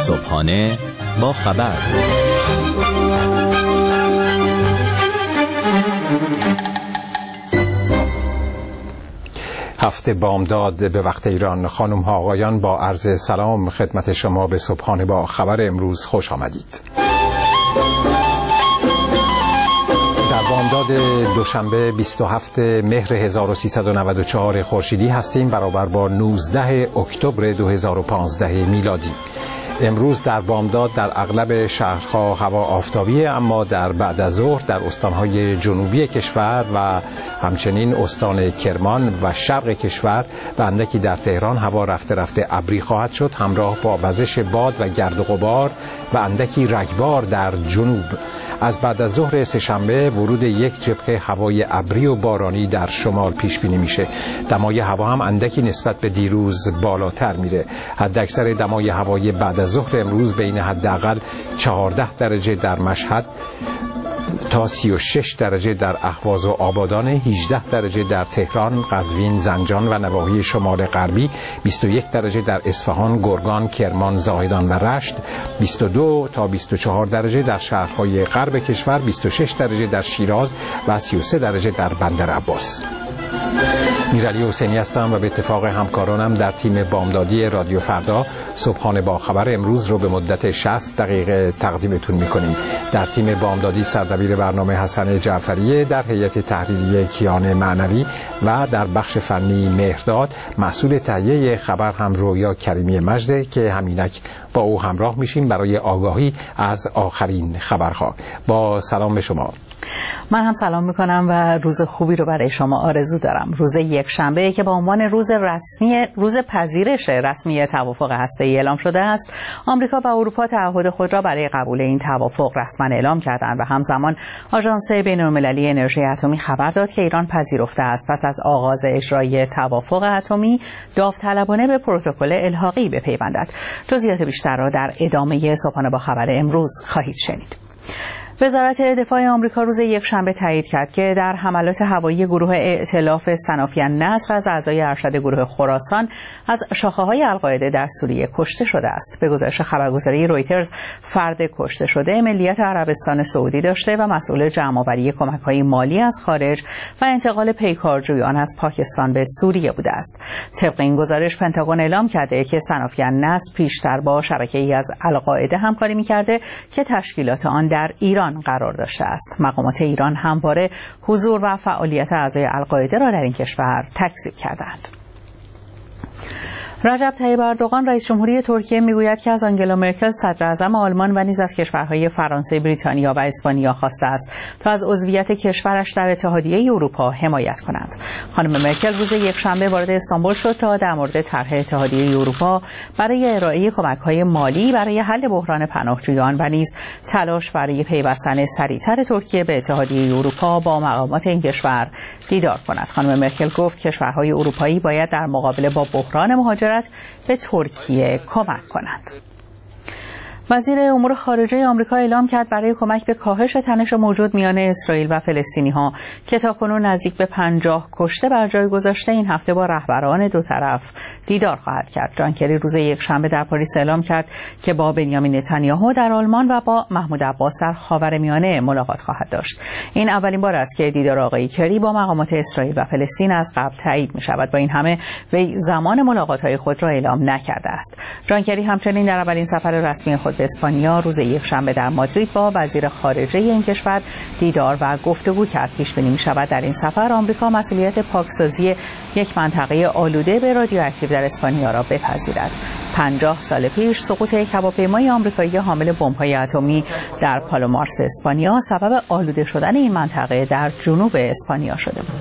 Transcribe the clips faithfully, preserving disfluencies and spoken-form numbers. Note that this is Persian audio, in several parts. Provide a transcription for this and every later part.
صبحانه با خبر. هفته بامداد به وقت ایران. خانم ها آقایان، با عرض سلام خدمت شما به صبحانه با خبر امروز خوش آمدید. در بامداد دوشنبه بیست و هفتم مهر هزار و سیصد و نود و چهار خورشیدی هستیم، برابر با نوزدهم اکتبر دو هزار و پانزده میلادی. امروز در بامداد در اغلب شهرها هوا آفتابیه، اما در بعد از ظهر در استانهای جنوبی کشور و همچنین استان کرمان و شرق کشور و اندکی در تهران هوا رفته رفته ابری خواهد شد، همراه با وزش باد و گرد و غبار و اندکی رگبار در جنوب. از بعد از ظهر سه‌شنبه ورود یک جبهه هوای ابری و بارانی در شمال پیش بینی میشه. دمای هوا هم اندکی نسبت به دیروز بالاتر میره. حداکثر دمای هوای بعد از ظهر امروز بین حداقل چهارده درجه در مشهد تا سی و شش درجه در اهواز و آبادان، هجده درجه در تهران، قزوین، زنجان و نواحی شمال غربی، بیست و یک درجه در اصفهان، گرگان، کرمان، زاهدان و رشت، بیست و دو تا بیست و چهار درجه در شهرهای غرب کشور، بیست و شش درجه در شیراز و سی و سه درجه در بندر عباس. میرعلی حسینی هستم و به اتفاق همکارانم در تیم بامدادی رادیو فردا صبحانه با خبر امروز رو به مدت شصت دقیقه تقدیمتون میکنیم. در تیم بامدادی سردبیر برنامه حسن جعفریه، در هیئت تحریریه کیان معنوی و در بخش فنی مهرداد. مسئول تهیه خبر هم رویا کریمی مجده که همینک با او همراه میشیم برای آگاهی از آخرین خبرها. با سلام به شما. من هم سلام میکنم و روز خوبی رو برای شما آرزو دارم. روز یک شنبه که با عنوان روز رسمی روز پذیرش رسمی توافق هسته‌ای اعلام شده است، آمریکا و اروپا تعهد خود را برای قبول این توافق رسما اعلام کردند و همزمان آژانس بین‌المللی انرژی اتمی خبر داد که ایران پذیرفته است پس از آغاز اجرای توافق اتمی داوطلبانه به پروتکل الحاقی بپیوندد. جزئیات بیشتر را در ادامه صبحانه با خبر امروز خواهید شنید. وزارت دفاع آمریکا روز یکشنبه تایید کرد که در حملات هوایی گروه ائتلاف صنافی النصر از اعضای ارشد گروه خراسان از شاخه‌های القاعده در سوریه کشته شده است. به گزارش خبرگزاری رویترز، فرد کشته شده ملیت عربستان سعودی داشته و مسئول جمع‌آوری کمک‌های مالی از خارج و انتقال پیکارجویان از پاکستان به سوریه بوده است. طبق این گزارش، پنتاگون اعلام کرده که صنافی النصر پیشتر با شبکه‌ای از القاعده همکاری می‌کرده که تشکیلات آن در ایران قرار داشته است. مقامات ایران همواره حضور و فعالیت اعضای القاعده را در این کشور تکذیب کردند. رجب طیب اردوغان رئیس جمهوری ترکیه میگوید که از آنگلا مرکل صدر اعظم آلمان و نیز از کشورهای فرانسه، بریتانیا و اسپانیا خواسته است تا از عضویت کشورش در اتحادیه اروپا حمایت کنند. خانم مرکل روز یکشنبه وارد استانبول شد تا در مورد طرح اتحادیه اروپا برای ارائه کمک‌های مالی برای حل بحران پناهجویان و نیز تلاش برای پیوستن سریعتر ترکیه به اتحادیه اروپا با مقامات این کشور دیدار کند. خانم مرکل گفت کشورهای اروپایی باید در مقابله با بحران مهاجرت به ترکیه کمک کنند. وزیر امور خارجه آمریکا اعلام کرد برای کمک به کاهش تنش موجود میان اسرائیل و فلسطینی‌ها که تاکنون نزدیک به پنجاه کشته بر جای گذاشته، این هفته با رهبران دو طرف دیدار خواهد کرد. جان کری روز یکشنبه در پاریس اعلام کرد که با بنیامین نتانیاهو در آلمان و با محمود عباس در خاورمیانه ملاقات خواهد داشت. این اولین بار است که دیدار آقای کری با مقامات اسرائیل و فلسطین از قبل تایید می‌شود. با این همه وی زمان ملاقات‌های خود را اعلام نکرده است. جان کری همچنین در اولین سفر رسمی خود به اسپانیا روز یکشنبه در مادرید با وزیر خارجه این کشور دیدار و گفتگو کرد. پیش بینی می‌شود در این سفر آمریکا مسئولیت پاکسازی یک منطقه آلوده به رادیواکتیو در اسپانیا را بپذیرد. پنجاه سال پیش سقوط یک هواپیمای آمریکایی حامل بمب‌های اتمی در پالومارس اسپانیا سبب آلوده شدن این منطقه در جنوب اسپانیا شده بود.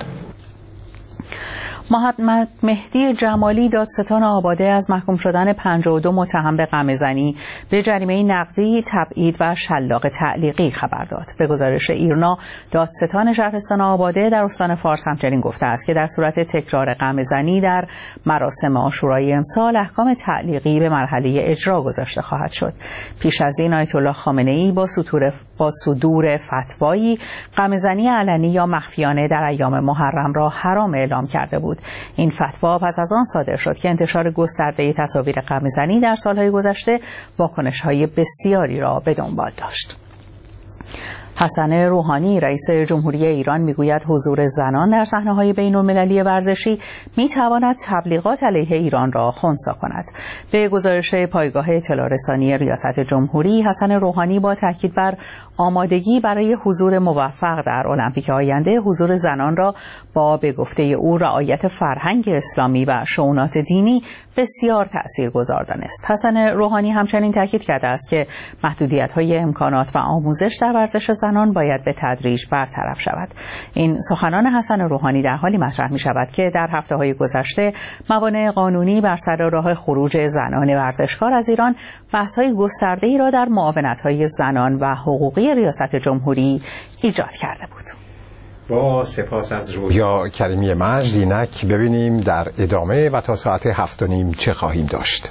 محمد مهدی جمالی دادستان آباده از محکوم شدن پنجاه و دو متهم به غمه‌زنی به جریمه نقدی، تبعید و شلاق تعلیقی خبر داد. به گزارش ایرنا، دادستان شهرستان آباده در استان فارس همچنین گفته است که در صورت تکرار غمه‌زنی در مراسم عاشورای امسال احکام تعلیقی به مرحله اجرا گذاشته خواهد شد. پیش از این آیت الله خامنه‌ای با صدور با صدور فتوایی غمه‌زنی علنی یا مخفیانه در ایام محرم را حرام اعلام کرده بود. بود. این فتوا پس از آن صادر شد که انتشار گسترده تصاویر غم‌زنی در سالهای گذشته واکنش‌های بسیاری را به دنبال داشت. حسن روحانی رئیس جمهوری ایران میگوید حضور زنان در صحنه‌های بین‌المللی ورزشی میتواند تبلیغات علیه ایران را خنثی کند. به گزارش پایگاه اطلاع رسانی ریاست جمهوری، حسن روحانی با تاکید بر آمادگی برای حضور موفق در المپیک آینده، حضور زنان را با به گفته او رعایت فرهنگ اسلامی و شؤونات دینی بسیار تأثیرگذار دانست. حسن روحانی همچنین تاکید کرده است که محدودیت‌های امکانات و آموزش در ورزش زنان باید به تدریج برطرف شود. این سخنان حسن روحانی در حالی مطرح می شود که در هفته‌های گذشته موانع قانونی بر سر راه خروج زنان ورزشکار از ایران بحث‌های گسترده‌ای را در معاونت‌های زنان و حقوقی ریاست جمهوری ایجاد کرده بود. با سپاس از رویا کریمی مجد، اینک ببینیم در ادامه و تا ساعت هفت و نیم چه خواهیم داشت.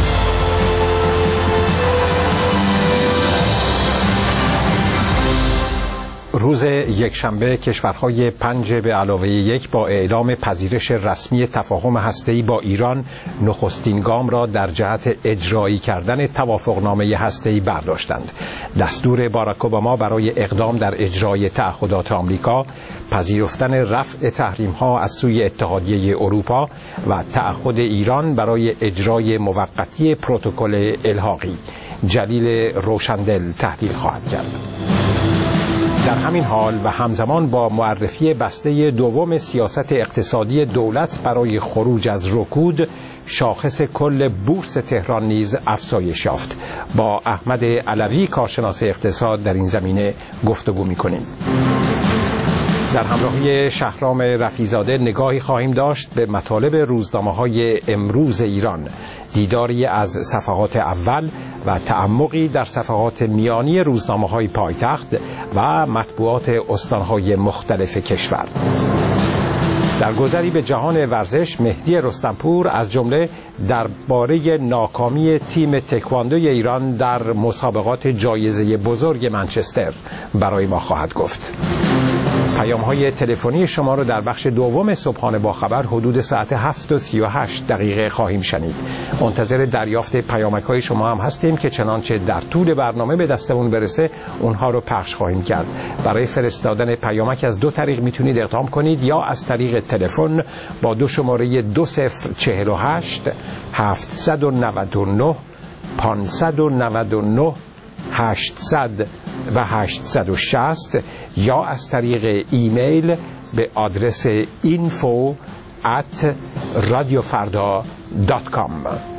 روز یکشنبه کشورهای پنج به علاوه یک با اعلام پذیرش رسمی تفاهم هسته‌ای با ایران نخستین گام را در جهت اجرایی کردن توافقنامه هسته‌ای برداشتند. دستور باراک اوباما برای اقدام در اجرای تعهدات آمریکا، پذیرفتن رفع تحریم‌ها از سوی اتحادیه اروپا و تعهد ایران برای اجرای موقتی پروتکل الحاقی. جلیل روشندل تحلیل خواهد کرد. در همین حال و همزمان با معرفی بسته دوم سیاست اقتصادی دولت برای خروج از رکود، شاخص کل بورس تهران نیز افزایش یافت. با احمد علوی کارشناس اقتصاد در این زمینه گفتگو می‌کنیم. در همراهی شهرام رفیع‌زاده نگاهی خواهیم داشت به مطالب روزنامه‌های امروز ایران، دیداری از صفحات اول و تعمقی در صفحات میانی روزنامه‌های پایتخت و مطبوعات استان‌های مختلف کشور. در گذری به جهان ورزش، مهدی رستمپور از جمله درباره ناکامی تیم تکواندوی ایران در مسابقات جایزه بزرگ منچستر برای ما خواهد گفت. پیام‌های تلفنی شما رو در بخش دوم صبحانه با خبر حدود ساعت هفت و سی و هشت دقیقه خواهیم شنید. منتظر دریافت پیامک‌های شما هم هستیم که چنانچه در طول برنامه به دستمون برسه اونها رو پخش خواهیم کرد. برای فرستادن پیامک از دو طریق میتونید اقدام کنید، یا از طریق تلفن با دو شماره دو صفر چهل و هشت هفتصد و نود و نه پانصد و نود و نه هشتصد و هشتصد و شصت، یا از طریق ایمیل به آدرس اینفو ات رادیوفردا دات کام.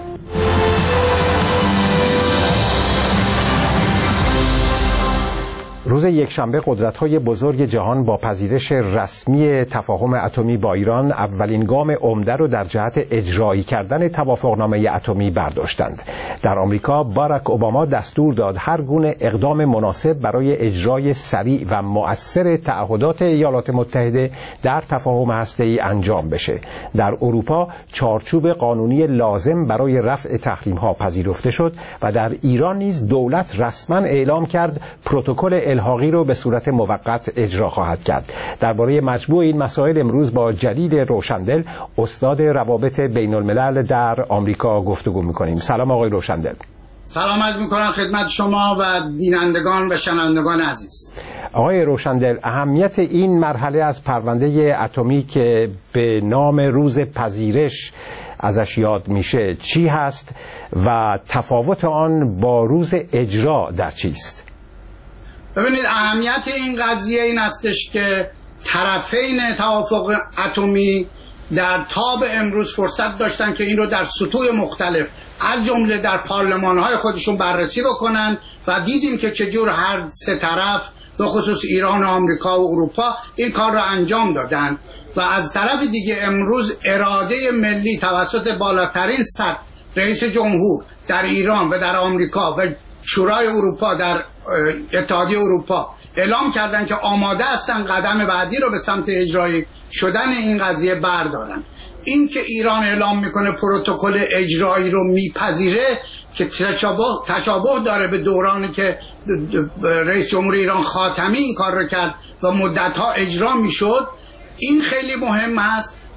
روز یکشنبه قدرت‌های بزرگ جهان با پذیرش رسمی تفاهم اتمی با ایران اولین گام عمده را در جهت اجرایی کردن توافقنامه اتمی برداشتند. در آمریکا باراک اوباما دستور داد هر گونه اقدام مناسب برای اجرای سریع و مؤثر تعهدات ایالات متحده در تفاهم هسته‌ای انجام بشه. در اروپا چارچوب قانونی لازم برای رفع تحریم‌ها پذیرفته شد و در ایران نیز دولت رسما اعلام کرد پروتکل الحاقی رو به صورت موقت اجرا خواهد کرد. درباره مجموع این مسائل امروز با جلیل روشندل، استاد روابط بین الملل در آمریکا گفتگو می‌کنیم. سلام آقای روشندل. سلام عرض می‌کنم خدمت شما و بینندگان و شنوندگان عزیز. آقای روشندل، اهمیت این مرحله از پرونده اتمی که به نام روز پذیرش ازش یاد میشه چی هست و تفاوت آن با روز اجرا در چیست؟ ببینید، اهمیت این قضیه این استش که طرفین توافق اتمی در تاب امروز فرصت داشتن که این رو در سطوح مختلف از جمله در پارلمان‌های خودشون بررسی بکنن و دیدیم که چجور هر سه طرف به خصوص ایران و آمریکا و اروپا این کار رو انجام دادن و از طرف دیگه امروز اراده ملی توسط بالاترین سطح رئیس جمهور در ایران و در آمریکا و شورای اروپا در اتحادیه اروپا اعلام کردن که آماده هستن قدم بعدی رو به سمت اجرایی شدن این قضیه بردارن. این که ایران اعلام میکنه پروتکل اجرایی رو میپذیره که تشابه تشابه داره به دورانی که رئیس جمهور ایران خاتمی این کار رو کرد و مدتها اجرا میشد، این خیلی مهم است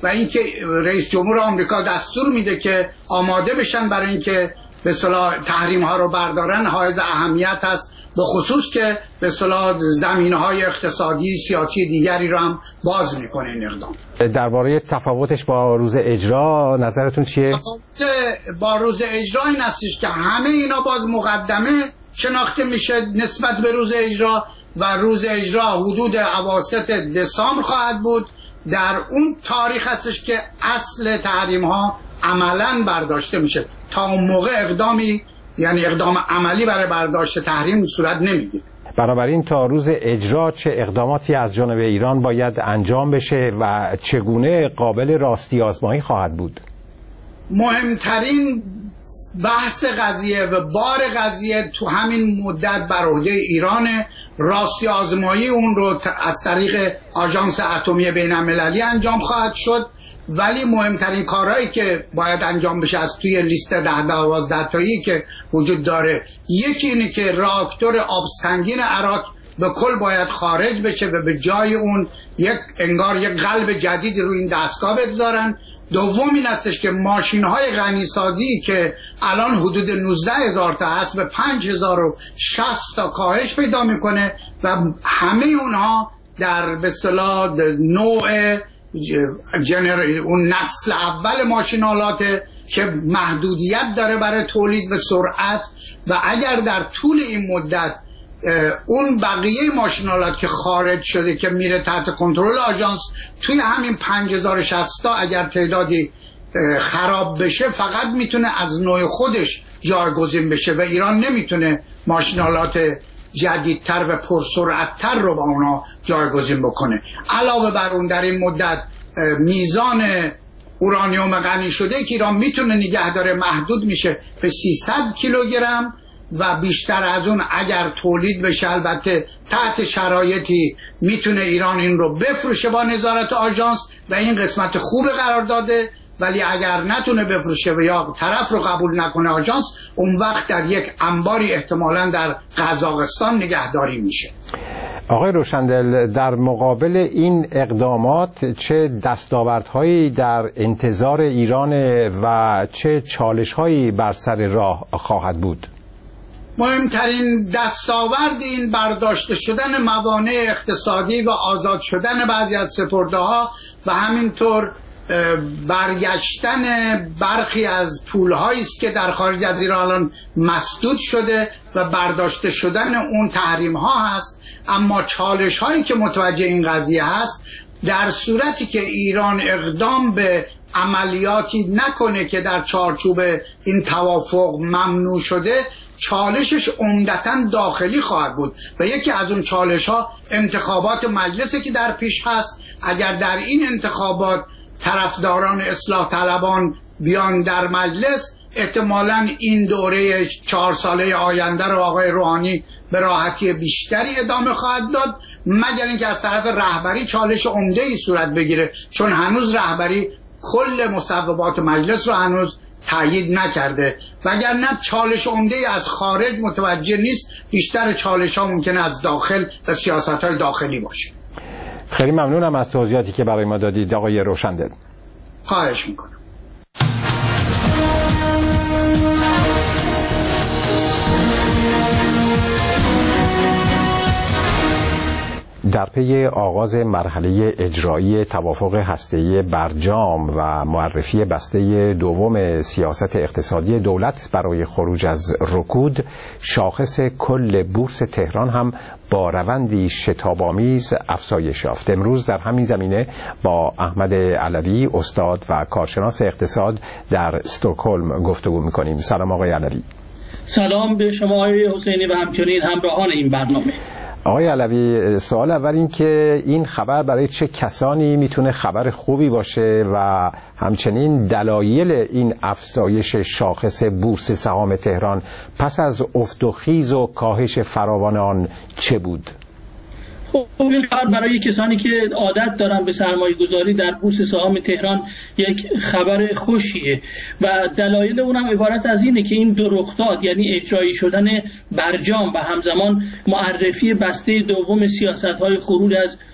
و اینکه رئیس جمهور آمریکا دستور میده که آماده بشن برای اینکه به اصطلاح تحریم ها رو بردارن حائز اهمیت هست، به خصوص که به اصطلاح زمینه‌های اقتصادی سیاسی دیگری رو هم باز میکنه این اقدام. درباره تفاوتش با روز اجرا نظرتون چیه؟ تفاوت با روز اجرا این هستش که همه اینا باز مقدمه شناخته میشه نسبت به روز اجرا و روز اجرا حدود اواسط دسامبر خواهد بود. در اون تاریخ هستش که اصل تحریم ها عملاً برداشته میشه. تا اون موقع اقدامی یعنی اقدام عملی برای برداشت تحریم صورت نمیگیره. بنابراین تا روز اجرا چه اقداماتی از جانب ایران باید انجام بشه و چگونه قابل راستی آزمایی خواهد بود؟ مهمترین بحث قضیه و بار قضیه تو همین مدت بر عهده ایران، راستی آزمایی اون رو از طریق آژانس اتمی بین المللی انجام خواهد شد. ولی مهمترین کارهایی که باید انجام بشه از توی لیست ده دوازده تایی که وجود داره، یکی اینه که راکتور آب سنگین عراق به کل باید خارج بشه و به جای اون یک انگار یک قلب جدید روی این دستگاه بگذارن. دوم این هستش که ماشین های غنیسازی که الان حدود نوزده هزار تا هست به پنج هزار و شصت تا کاهش پیدا میکنه و همه اونها در به اصطلاح نوع جنر... اون نسل اول ماشینالاته که محدودیت داره برای تولید و سرعت و اگر در طول این مدت اون بقیه ماشینالات که خارج شده که میره تحت کنترل آژانس توی همین پنج هزار و شصت تا اگر تعدادی خراب بشه فقط میتونه از نوع خودش جایگزین بشه و ایران نمیتونه ماشینالات جدیدتر و پرسرعتتر رو با اونا جایگزین بکنه. علاوه بر اون در این مدت میزان اورانیوم غنی شده که ایران میتونه نگه داره محدود میشه به سیصد کیلوگرم و بیشتر از اون اگر تولید بشه البته تحت شرایطی میتونه ایران این رو بفروشه با نظارت آژانس و این قسمت خوب قرار داده. ولی اگر نتونه بفروشه و یا طرف رو قبول نکنه آژانس، اون وقت در یک انباری احتمالاً در قزاقستان نگهداری میشه. آقای روشندل، در مقابل این اقدامات چه دستاوردهایی در انتظار ایران و چه چالش‌هایی بر سر راه خواهد بود؟ مهمترین دستاورد این برداشته شدن موانع اقتصادی و آزاد شدن بعضی از سپرده‌ها و همینطور برگشتن برخی از پول‌هایی است که در خارج از ایران الان مسدود شده و برداشته شدن اون تحریم‌ها هست. اما چالش‌هایی که متوجه این قضیه هست، در صورتی که ایران اقدام به عملیاتی نکنه که در چارچوب این توافق ممنوع شده، چالشش عمدتاً داخلی خواهد بود و یکی از اون چالش‌ها انتخابات مجلسی که در پیش هست. اگر در این انتخابات طرفداران اصلاح طلبان بیان در مجلس، احتمالاً این دوره چهار ساله آینده رو آقای روحانی به راحتی بیشتری ادامه خواهد داد، مگر اینکه از طرف رهبری چالش عمده‌ای صورت بگیره، چون هنوز رهبری کل مصوبات مجلس رو هنوز تایید نکرده. وگرنه چالش عمده‌ای از خارج متوجه نیست، بیشتر چالش ها ممکنه از داخل و سیاست های داخلی باشه. خیلی ممنونم از توضیحاتی که برای ما دادید آقای روشندل. خواهش میکنم. در پی آغاز مرحله اجرایی توافق هسته‌ای برجام و معرفی بسته دوم سیاست اقتصادی دولت برای خروج از رکود، شاخص کل بورس تهران هم با روندی شتاب‌آمیز افزایش یافت. امروز در همین زمینه با احمد علوی، استاد و کارشناس اقتصاد در استکهلم گفتگو می‌کنیم. سلام آقای علوی. سلام به شما آقای حسینی و همچنین همراهان این برنامه. آقای علوی، سوال اول این که این خبر برای چه کسانی میتونه خبر خوبی باشه و همچنین دلایل این افزایش شاخص بورس سهام تهران پس از افت و خیز و کاهش فراوان آن چه بود؟ خب این خبر برای کسانی که عادت دارن به سرمایه گذاری در بورس سهام تهران یک خبر خوشیه و دلایل اونم عبارت از اینه که این دو رخداد، یعنی اجرایی شدن برجام و همزمان معرفی بسته دوم سیاست‌های خروج از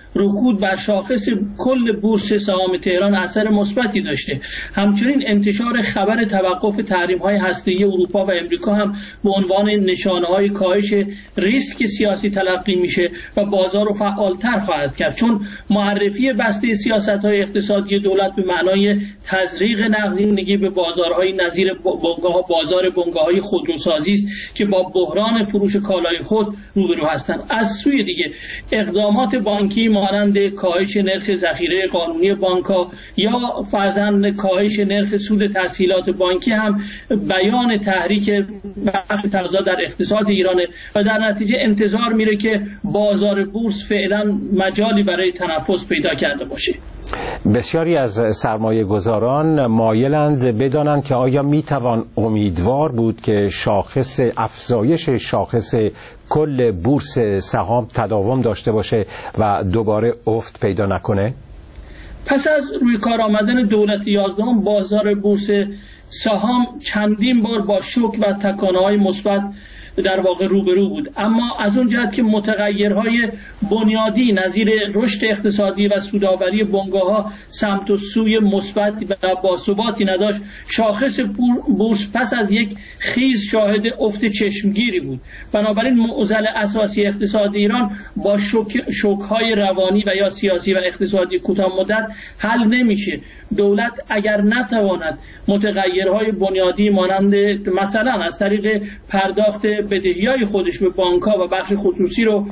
رکود بر شاخص کل بورس سهام تهران اثر مثبتی داشته. همچنین انتشار خبر توقف تحریم‌های هسته‌ای اروپا و امریکا هم به عنوان نشانه‌های کاهش ریسک سیاسی تلقی میشه و بازار رو فعالتر خواهد کرد، چون معرفی بسته سیاست‌های اقتصادی دولت به معنای تزریق نقدینگی به بازارهای نظیر بنگاه بازار بنگاه‌های خودروسازی است که با بحران فروش کالای خود روبرو هستند. از سوی دیگه اقدامات بانکی مانند کاهش نرخ ذخیره قانونی بانک‌ها یا فرضاً کاهش نرخ سود تسهیلات بانکی هم بیان تحریک بخش تقاضا در اقتصاد ایرانه و در نتیجه انتظار میره که بازار بورس فعلا مجالی برای تنفس پیدا کرده باشه. بسیاری از سرمایه گذاران مایلند بدانند که آیا میتوان امیدوار بود که شاخص افزایش شاخص کل بورس سهام تداوم داشته باشه و دوباره افت پیدا نکنه؟ پس از روی کار آمدن دولت یازدهم بازار بورس سهام چندین بار با شوک و تکانه‌های مثبت در واقع روبرو بود، اما از اون جهت که متغیرهای بنیادی نظیر رشد اقتصادی و سودآوری بنگاه‌ها سمت و سوی مثبت و باثباتی نداشت، شاخص بورس پس از یک خیز شاهد افت چشمگیری بود. بنابراین معضل اساسی اقتصاد ایران با شوک شوک‌های روانی و یا سیاسی و اقتصادی کوتاه مدت حل نمیشه. دولت اگر نتواند متغیرهای بنیادی مانند مثلا از طریق پرداخت بدهی‌های خودش به بانک‌ها و بخش خصوصی رو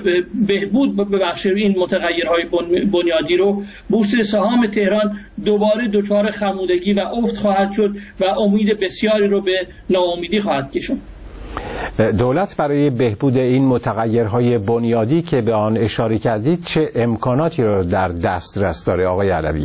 بهبود ببخشه این متغیرهای بنیادی رو، بورس سهام تهران دوباره دچار خمودگی و افت خواهد شد و امید بسیاری رو به ناامیدی خواهد کشوند. دولت برای بهبود این متغیرهای بنیادی که به آن اشاره کردید چه امکاناتی رو در دسترس داره آقای علوی؟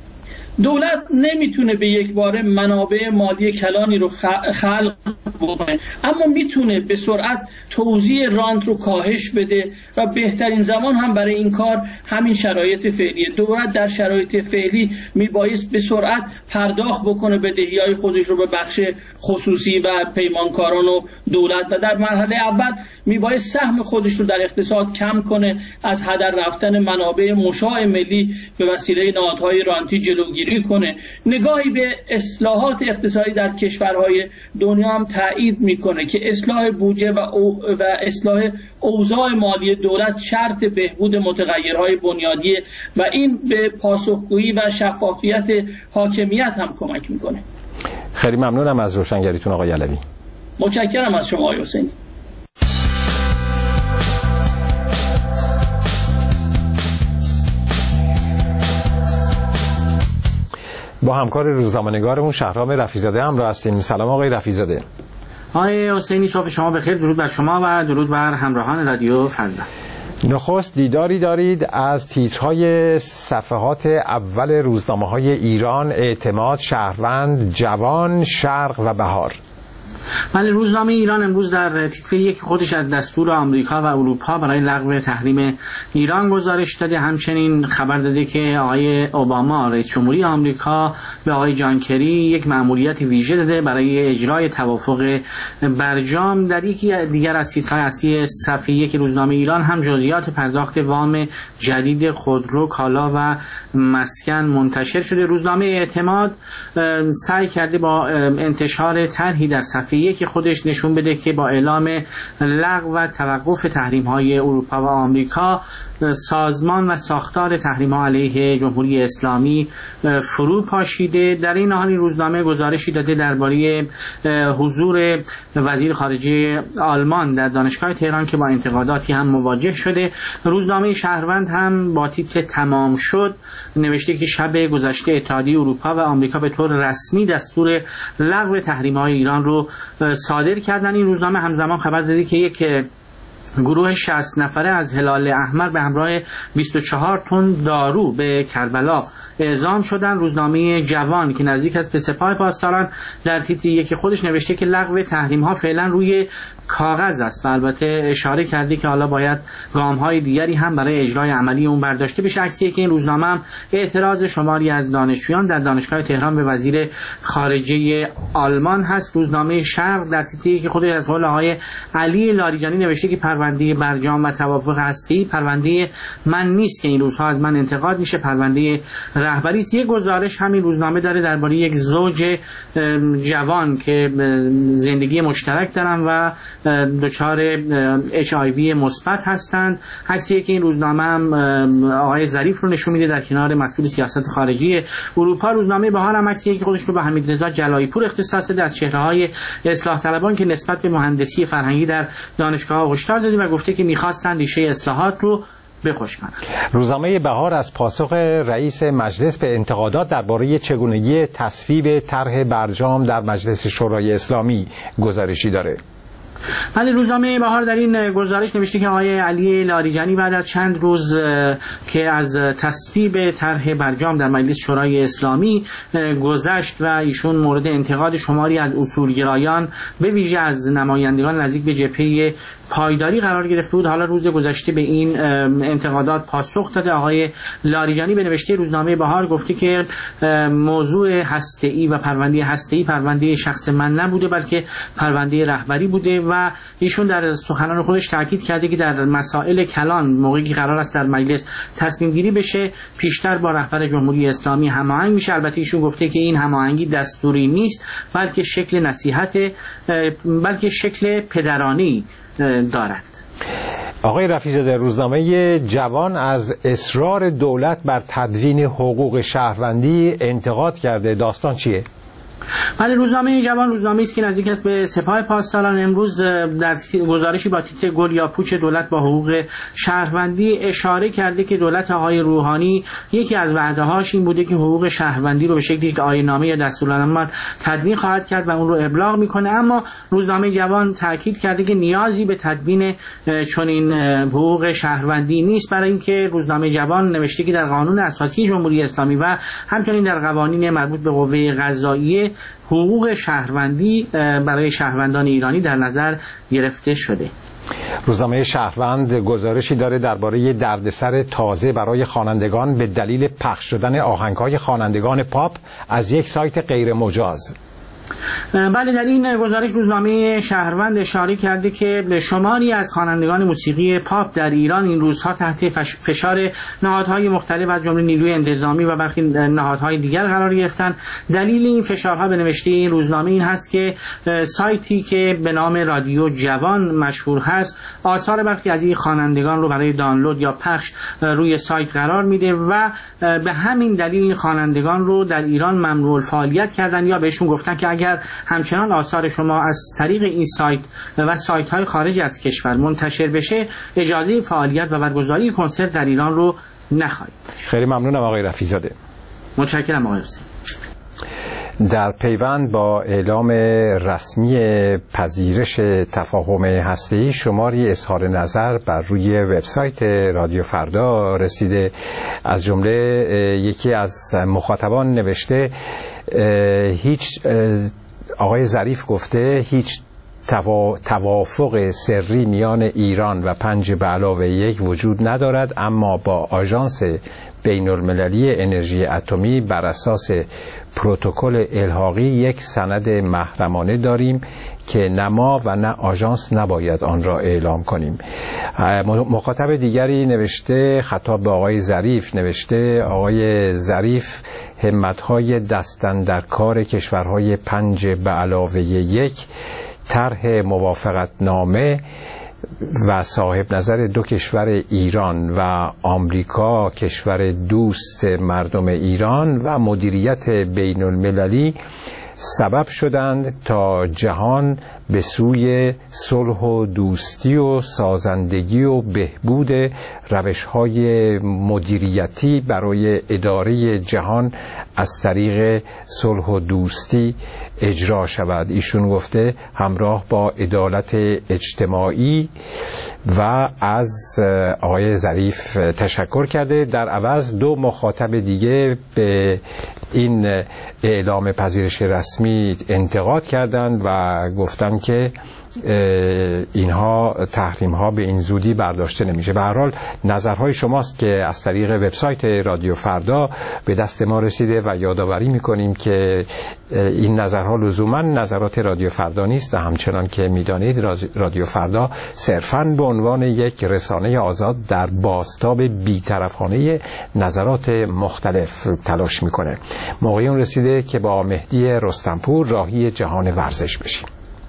دولت نمیتونه به یک باره منابع مالی کلانی رو خلق بکنه، اما میتونه به سرعت توزیع رانت رو کاهش بده و بهترین زمان هم برای این کار همین شرایط فعلیه. دولت در شرایط فعلی میبایست به سرعت پرداخت بکنه بدهی‌های خودش رو به بخش خصوصی و پیمانکاران و دولت و در مرحله اول میبایست سهم خودش رو در اقتصاد کم کنه، از هدر رفتن منابع مشاع ملی به وسیله نهادهای رانتی جلوگیری کنه. نگاهی به اصلاحات اقتصادی در کشورهای دنیا هم تایید میکنه که اصلاح بودجه و, او و اصلاح اوضاع مالی دولت شرط بهبود متغیرهای بنیادی و این به پاسخگویی و شفافیت حاکمیت هم کمک میکنه. خیلی ممنونم از روشنگریتون آقای علوی. متشکرم از شما آقای حسینی. با همکار روزنامه‌نگارمون شهرام رفیع‌زاده همراه هستیم. سلام آقای رفیع‌زاده. آقای حسینی صبح شما بخیر، درود بر شما و درود بر همراهان رادیو فردا. نخست دیداری دارید از تیترهای صفحات اول روزنامه‌های ایران، اعتماد، شهروند، جوان، شرق و بهار. ولی روزنامه ایران امروز در تیتر یک خودش از دستور آمریکا و اروپا برای لغو تحریم ایران گزارش داده. همچنین خبر داده که آقای اوباما رئیس جمهوری آمریکا به آقای جان کری یک مأموریت ویژه داده برای اجرای توافق برجام. در یکی دیگر از تیترهای اصلی صفحه یک روزنامه ایران هم جزئیات پرداخت وام جدید خودرو، کالا و مسکن منتشر شده. روزنامه اعتماد سعی کرده با انتشار طرحی در صفحه یک خودش نشون بده که با اعلام لغو و توقف تحریم‌های اروپا و آمریکا سازمان و ساختار تحریم‌ها علیه جمهوری اسلامی فرو پاشیده. در این حال روزنامه گزارشی داده درباره حضور وزیر خارجه آلمان در دانشگاه تهران که با انتقاداتی هم مواجه شده. روزنامه شهروند هم با تیتر تمام شد نوشته که شب گذشته اتحادیه اروپا و آمریکا به طور رسمی دستور لغو تحریم‌های ایران رو صادر کردن. این روزنامه همزمان خبر داده که یک گروه شصت نفره از هلال احمر به همراه بیست و چهار تن دارو به کربلا اعزام شدن. روزنامه جوان که نزدیک است به سپاه پاسداران در تیتر یکی خودش نوشته که لغو تحریم ها فعلا روی کاغذ است و البته اشاره کرده که حالا باید گام های دیگری هم برای اجرای عملی اون برداشته بشه. عکسی که این روزنامه هم اعتراض شماری از دانشجویان در دانشگاه تهران به وزیر خارجه آلمان هست. روزنامه شرق در تیتر یکی خودش از قول آقای علی لاریجانی نوشته که پرونده پرونده برجام و توافق هسته‌ای پرونده من نیست که این روزها از من انتقاد میشه، پرونده رهبری است. یک گزارش همین روزنامه داره درباره یک زوج جوان که زندگی مشترک دارن و دچار اچ آی وی مثبت هستند. عکسی که این روزنامه هم آقای ظریف رو نشون میده در کنار مسئول سیاست خارجی اروپا. روزنامه بهار هم عکسی که خودش رو به حمیدرضا جلایی پور اختصاص داده از چهره‌های اصلاح طلبان که نسبت به مهندسی فرهنگی در دانشگاه هشدار داده و گفته که می‌خواستند ریشه اصلاحات رو بخوش کنند. روزنامه بهار از پاسخ رئیس مجلس به انتقادات درباره چگونگی تصویب طرح برجام در مجلس شورای اسلامی گزارشی داره. ولی روزنامه بهار در این گزارش نوشته که آقای علی لاریجانی بعد از چند روز که از تصویب طرح برجام در مجلس شورای اسلامی گذشت و ایشون مورد انتقاد شماری از اصولگرایان به ویژه از نمایندگان نزدیک به جبهه پایداری قرار گرفته بود، حالا روز گذشته به این انتقادات پاسخ داده. آقای لاریجانی به نوشته روزنامه بهار گفته که موضوع هسته‌ای و پرونده هسته‌ای پرونده شخص من نبوده بلکه پرونده رهبری بوده و ایشون در سخنان خودش تاکید کرده که در مسائل کلان موقعی که قرار است در مجلس تصمیم گیری بشه پیشتر با رهبر جمهوری اسلامی هماهنگ میشه. البته ایشون گفته که این هماهنگی دستوری نیست بلکه شکل نصیحت بلکه شکل پدرانه‌ای دارد. آقای رفیع‌زاده، روزنامه جوان از اصرار دولت بر تدوین حقوق شهروندی انتقاد کرده. داستان چیه؟ بله، روزنامه جوان روزنامه‌ای است که نزدیک است به سپاه پاسداران. امروز در گزارشی با تیتر گل یا پوچ دولت با حقوق شهروندی اشاره کرده که دولت آقای روحانی یکی از وعده‌هاش این بوده که حقوق شهروندی رو به شکلی که آیین‌نامه یا دستورالعمل تدوین خواهد کرد و اون رو ابلاغ میکنه. اما روزنامه جوان تاکید کرده که نیازی به تدوین چنین حقوق شهروندی نیست، برای اینکه روزنامه جوان نوشته که در قانون اساسی جمهوری اسلامی و همچنین در قوانین مربوط به قوه قضاییه حقوق شهروندی برای شهروندان ایرانی در نظر گرفته شده. روزنامه شهروند گزارشی داره درباره دردسر تازه برای خوانندگان به دلیل پخش شدن آهنگ‌های خوانندگان پاپ از یک سایت غیر مجاز. بله، در این گزارش روزنامه شهروند اشاره کرده که شماری از خوانندگان موسیقی پاپ در ایران این روزها تحت فشار نهادهای مختلف از جمله نیروی انتظامی و برخی نهادهای دیگر قرار گرفتن. دلیل این فشارها به نوشته این روزنامه این هست که سایتی که به نام رادیو جوان مشهور هست آثار برخی از این خوانندگان رو برای دانلود یا پخش روی سایت قرار میده و به همین دلیل این خوانندگان رو در ایران ممنوع الفعالیت کردن یا بهشون گفتن که اگر همچنان آثار شما از طریق این سایت و سایت های خارج از کشور منتشر بشه اجازه فعالیت و برگزاری کنسرت در ایران رو نخواهید. خیلی ممنونم آقای رفیع‌زاده. متشکرم آقای حسین. در پیوند با اعلام رسمی پذیرش تفاهم هسته‌ای شماری اظهار نظر بر روی وبسایت رادیو فردا رسیده. از جمله یکی از مخاطبان نوشته هیچ آقای ظریف گفته هیچ توافق سری میان ایران و پنج به علاوه یک وجود ندارد، اما با آژانس بین المللی انرژی اتمی بر اساس پروتکل الحاقی یک سند محرمانه داریم که نه ما و نه آژانس نباید آن را اعلام کنیم. مخاطب دیگری نوشته خطاب به آقای ظریف نوشته آقای ظریف همت‌های دستن در کار کشورهای پنج به علاوه یک طرح موافقت نامه و صاحب نظر دو کشور ایران و آمریکا کشور دوست مردم ایران و مدیریت بین المللی سبب شدند تا جهان به سوی صلح و دوستی و سازندگی و بهبود روش‌های مدیریتی برای اداره جهان از طریق صلح و دوستی اجرا شود. ایشون گفته همراه با عدالت اجتماعی و از آقای ظریف تشکر کرده. در عوض دو مخاطب دیگه به این اعلام پذیرش رسمی انتقاد کردند و گفتند که اینها تحریم ها به این زودی برداشته نمیشه. به هر حال نظرهای شماست که از طریق وبسایت رادیو فردا به دست ما رسیده و یادآوری میکنیم که این نظرها لزوما نظرات رادیو فردا نیست و همچنان که میدانید رادیو فردا صرفاً به عنوان یک رسانه آزاد در بازتاب بی‌طرفانه نظرات مختلف تلاش میکنه. موقع اون رسیده که با مهدی رستمپور راهی جهان ورزش بشیم.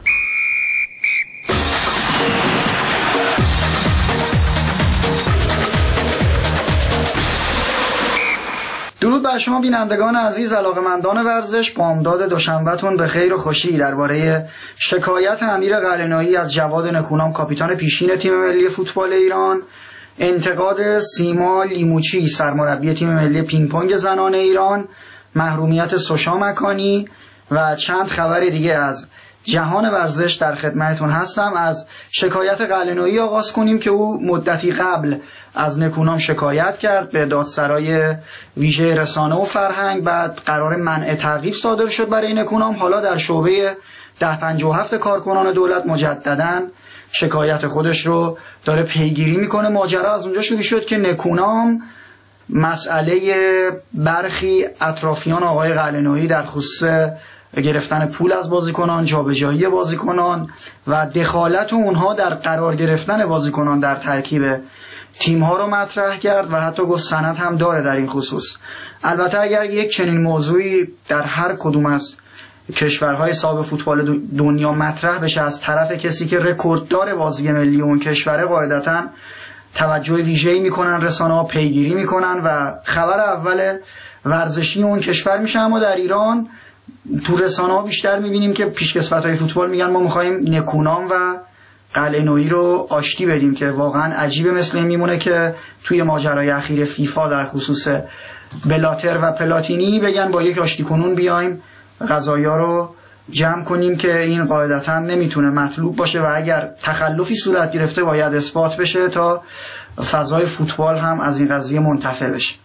درود بر شما بینندگان عزیز، علاقه‌مندان ورزش. بامداد دوشنبهتون به خیر و خوشی. درباره شکایت امیر قلعه‌نویی از جواد نکونام کاپیتان پیشین تیم ملی فوتبال ایران، انتقاد سیما لیموچی سرمربی تیم ملی پینگ پونگ زنان ایران، محرومیت سوشا مکانی و چند خبر دیگه از جهان ورزش در خدمتتون هستم. از شکایت قلعه‌نویی آغاز کنیم که او مدتی قبل از نکونام شکایت کرد به دادسرای ویژه رسانه و فرهنگ. بعد قرار منع تعقیب صادر شد برای نکونام. حالا در شعبه ده پنجاه و هفت کارکنان دولت مجدداً شکایت خودش رو داره پیگیری میکنه. ماجرا از اونجا شروع شد که نکونام مسئله برخی اطرافیان آقای قلعه‌نویی در خصوص گرفتن پول از بازیکنان، جابجایی بازیکنان و دخالت اونها در قرار گرفتن بازیکنان در ترکیب تیم‌ها رو مطرح کرد و حتی گفت سند هم داره در این خصوص. البته اگر یک چنین موضوعی در هر کدوم از کشورهای صاحب فوتبال دنیا مطرح بشه از طرف کسی که رکورددار بازی ملی اون کشوره، قاعدتاً توجه ویژه‌ای میکنن رسانه‌ها، پیگیری میکنن و خبر اول ورزشی اون کشور میشه. اما در ایران تو رسانه‌ها بیشتر میبینیم که پیشکسوت‌های فوتبال میگن ما میخوایم نکونام و قلعه‌نویی رو آشتی بدیم، که واقعا عجیبه. مثل این میمونه که توی ماجرای اخیر فیفا در خصوص بلاتر و پلاتینی بگن با یک آشتی کنون بیایم قضایا رو جمع کنیم، که این قاعدتاً نمیتونه مطلوب باشه و اگر تخلفی صورت گرفته باید اثبات بشه تا فضای فوتبال هم از این قضیه منتفع بشه.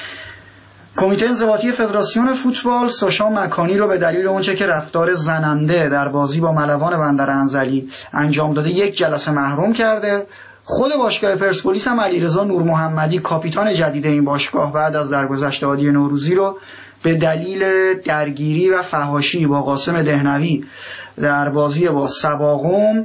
کمیته انضباطی فدراسیون فوتبال سوشا مکانی رو به دلیل اونچه که رفتار زننده در بازی با ملوان بندر انزلی انجام داده یک جلسه محروم کرده. خود باشگاه پرسپولیس هم علیرضا نورمحمدی کاپیتان جدید این باشگاه بعد از درگذشت هادی نوروزی رو به دلیل درگیری و فحاشی با قاسم دهنوی در بازی با سباقم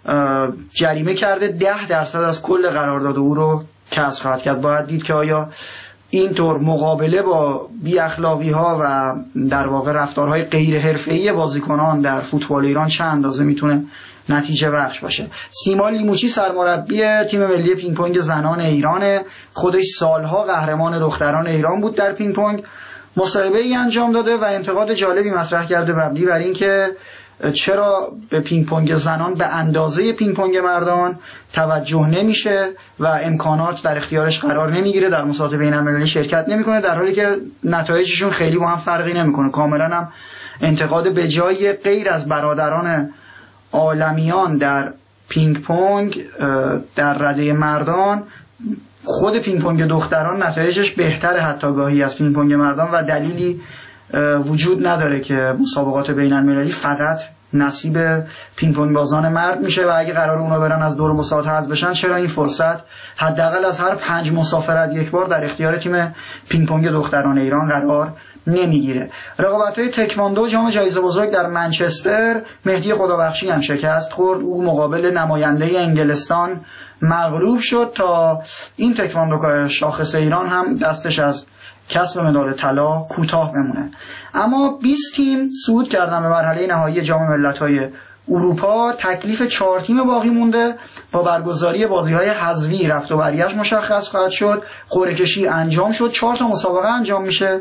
جریمه کرده. ده درصد از کل قرارداد او رو کسر خواهد کرد. باید دید که آیا اینطور مقابله با بی اخلاقی ها و در واقع رفتارهای غیر حرفه‌ای بازیکنان در فوتبال ایران چه اندازه میتونه نتیجه بخش باشه. سیما لیموچی سرمربی تیم ملی پینگ پونگ زنان ایران، خودش سالها قهرمان دختران ایران بود در پینگ پونگ، مصاحبه ای انجام داده و انتقاد جالبی مطرح کرده مبنی بر این که چرا به پینگ پونگ زنان به اندازه پینگ پونگ مردان توجه نمیشه و امکانات در اختیارش قرار نمیگیره، در مسابقات بین‌المللی شرکت نمیکنه، در حالی که نتایجشون خیلی با هم فرقی نمیکنه. کاملا هم انتقاد به جای غیر از برادران عالمیان در پینگ پونگ در رده مردان، خود پینگ پونگ دختران نتایجش بهتره حتی گاهی از پینگ پونگ مردان و دلیلی وجود نداره که مسابقات بین‌المللی فقط نصیب پینگ پونگ بازان مرد میشه و اگه قرار اونا برن از دور مسابقات حذف بشن، چرا این فرصت حداقل از هر پنج مسافرت یک بار در اختیار تیم پینگ پونگ دختران ایران قرار نمیگیره. رقابت‌های تکواندو جام جایزه بزرگ در منچستر، مهدی خدابخشی هم شکست خورد. او مقابل نماینده انگلستان مغلوب شد. تا این تکواندو شاخص ایران هم دستش از کسب مدال طلا کوتاه بمونه. اما بیست تیم صعود کردن به مرحله نهایی جام ملت‌های اروپا. تکلیف چهار تیم باقی مونده. با برگزاری بازی‌های حذفی رفت و برگشت مشخص خواهد شد. قرعه‌کشی انجام شد. چهار تا مسابقه انجام میشه.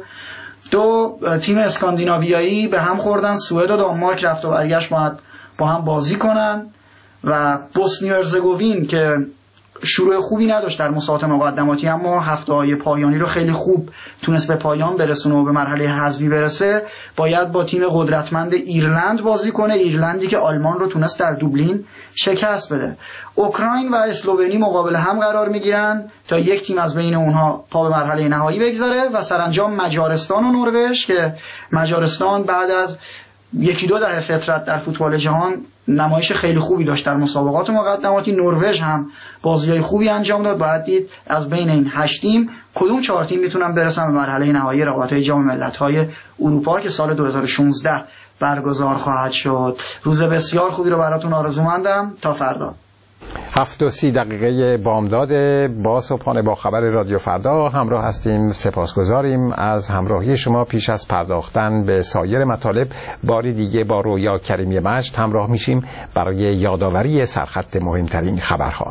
دو تیم اسکاندیناویایی به هم خوردن. سوئد و دانمارک رفت و برگشت باید با هم بازی کنن و بوسنی و هرزگوین که شروع خوبی نداشت در مسابقات مقدماتی اما هفته‌های پایانی رو خیلی خوب تونست به پایان برسونه و به مرحله حذفی برسه، باید با تیم قدرتمند ایرلند بازی کنه. ایرلندی که آلمان رو تونست در دوبلین شکست بده. اوکراین و اسلوونی مقابل هم قرار میگیرن تا یک تیم از بین اونها پا به مرحله نهایی بگذاره و سرانجام مجارستان و نروژ که مجارستان بعد از یکی دو دهه فطرت در فوتبال جهان نمایش خیلی خوبی داشت در مسابقات مقدماتی. نروژ هم بازی‌های خوبی انجام داد. باید دید از بین این هشت تیم کدوم چهار تیم میتونن برسن به مرحله نهایی رقابت‌های جام ملت‌های اروپا که سال دو هزار و شانزده برگزار خواهد شد. روز بسیار خوبی رو براتون آرزومندم. تا فردا. هفت و سی دقیقه بامداد با صبحانه با خبر رادیو فردا همراه هستیم. سپاسگزاریم از همراهی شما. پیش از پرداختن به سایر مطالب باری دیگه با رویا کریمی مجد همراه میشیم برای یادآوری سرخط مهمترین خبرها.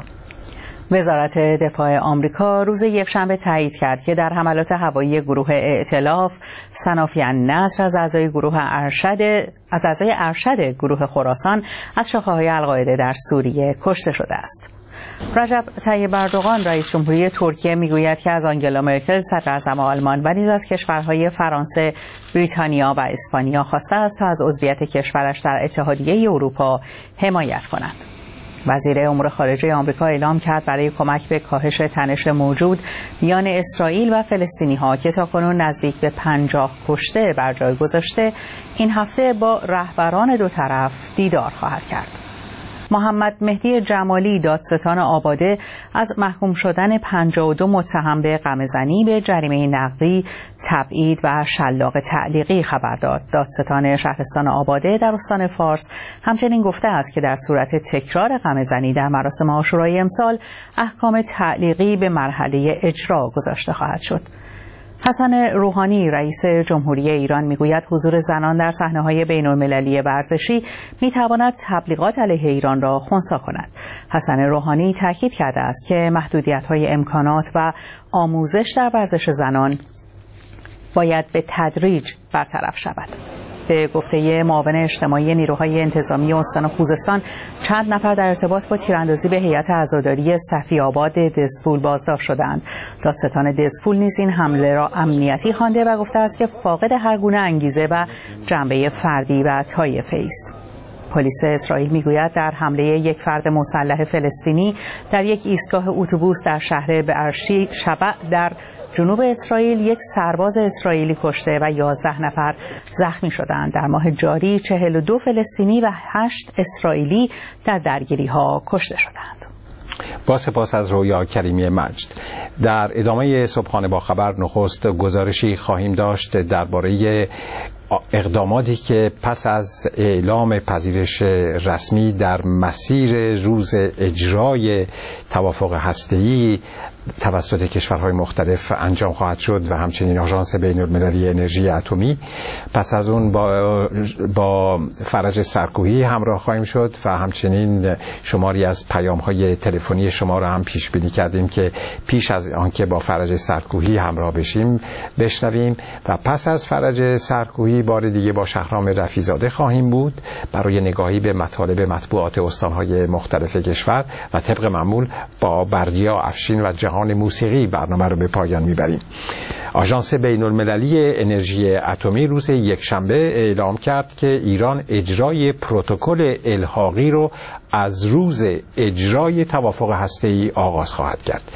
وزارت دفاع آمریکا روز یکشنبه تایید کرد که در حملات هوایی گروه ائتلاف صنافی النصر از اعضای گروه ارشد از اعضای ارشد گروه خراسان از شاخه‌های القاعده در سوریه کشته شده است. رجب طیب اردوغان رئیس جمهوری ترکیه میگوید که از آنگلا مرکل صدراعظم آلمان و نیز از کشورهای فرانسه، بریتانیا و اسپانیا خواسته است تا از عضویت کشورش در اتحادیه اروپا حمایت کند. وزیر امور خارجه آمریکا اعلام کرد برای کمک به کاهش تنش موجود میان اسرائیل و فلسطینی‌ها که تاکنون نزدیک به پنجاه کشته بر جای گذاشته، این هفته با رهبران دو طرف دیدار خواهد کرد. محمد مهدی جمالی دادستان آباده از محکوم شدن پنجاه و دو متهم به غمه‌زنی به جریمه نقدی، تبعید و شلاق تعلیقی خبر داد. دادستان شهرستان آباده در استان فارس همچنین گفته است که در صورت تکرار غمه‌زنی در مراسم عاشورای امسال احکام تعلیقی به مرحله اجرا گذاشته خواهد شد. حسن روحانی رئیس جمهوری ایران میگوید حضور زنان در صحنه‌های بین‌المللی ورزشی میتواند تبلیغات علیه ایران را خنثی کند. حسن روحانی تاکید کرده است که محدودیت‌های امکانات و آموزش در ورزش زنان باید به تدریج برطرف شود. به گفته معاون اجتماعی نیروهای انتظامی استان خوزستان، چند نفر در ارتباط با تیراندازی به هیئت عزاداری صفی آباد دزفول بازداشت شدند. دادستان دزفول نیز این حمله را امنیتی خوانده و گفته است که فاقد هر گونه انگیزه و جنبه فردی و طایفه‌ای است. پلیس اسرائیل میگوید در حمله یک فرد مسلح فلسطینی در یک ایستگاه اتوبوس در شهر برشی شبع در جنوب اسرائیل یک سرباز اسرائیلی کشته و یازده نفر زخمی شدند. در ماه جاری چهل و دو فلسطینی و هشت اسرائیلی در درگیری‌ها کشته شدند. با سپاس از رویا کریمی مجد. در ادامه صبحانه با خبر نخست گزارشی خواهیم داشت درباره اقداماتی که پس از اعلام پذیرش رسمی در مسیر روز اجرای توافق هسته‌ای توسط کشورهای مختلف انجام خواهد شد و همچنین آژانس بین‌المللی انرژی اتمی. پس از اون با, با فرج سرکوهی همراه خواهیم شد و همچنین شماری از پیام‌های تلفنی شما را هم پیش بینی کردیم که پیش از آنکه با فرج سرکوهی همراه بشیم بشنویم و پس از فرج سرکوهی بار دیگه با شهرام رفیع‌زاده خواهیم بود برای نگاهی به مطالب مطبوعات استان‌های مختلف کشور و طبق معمول با بردیا افشین و جهان موسیقی برنامه رو به پایان میبریم. آژانس بین‌المللی انرژی اتمی روز یکشنبه اعلام کرد که ایران اجرای پروتکل الحاقی رو از روز اجرای توافق هسته‌ای آغاز خواهد کرد.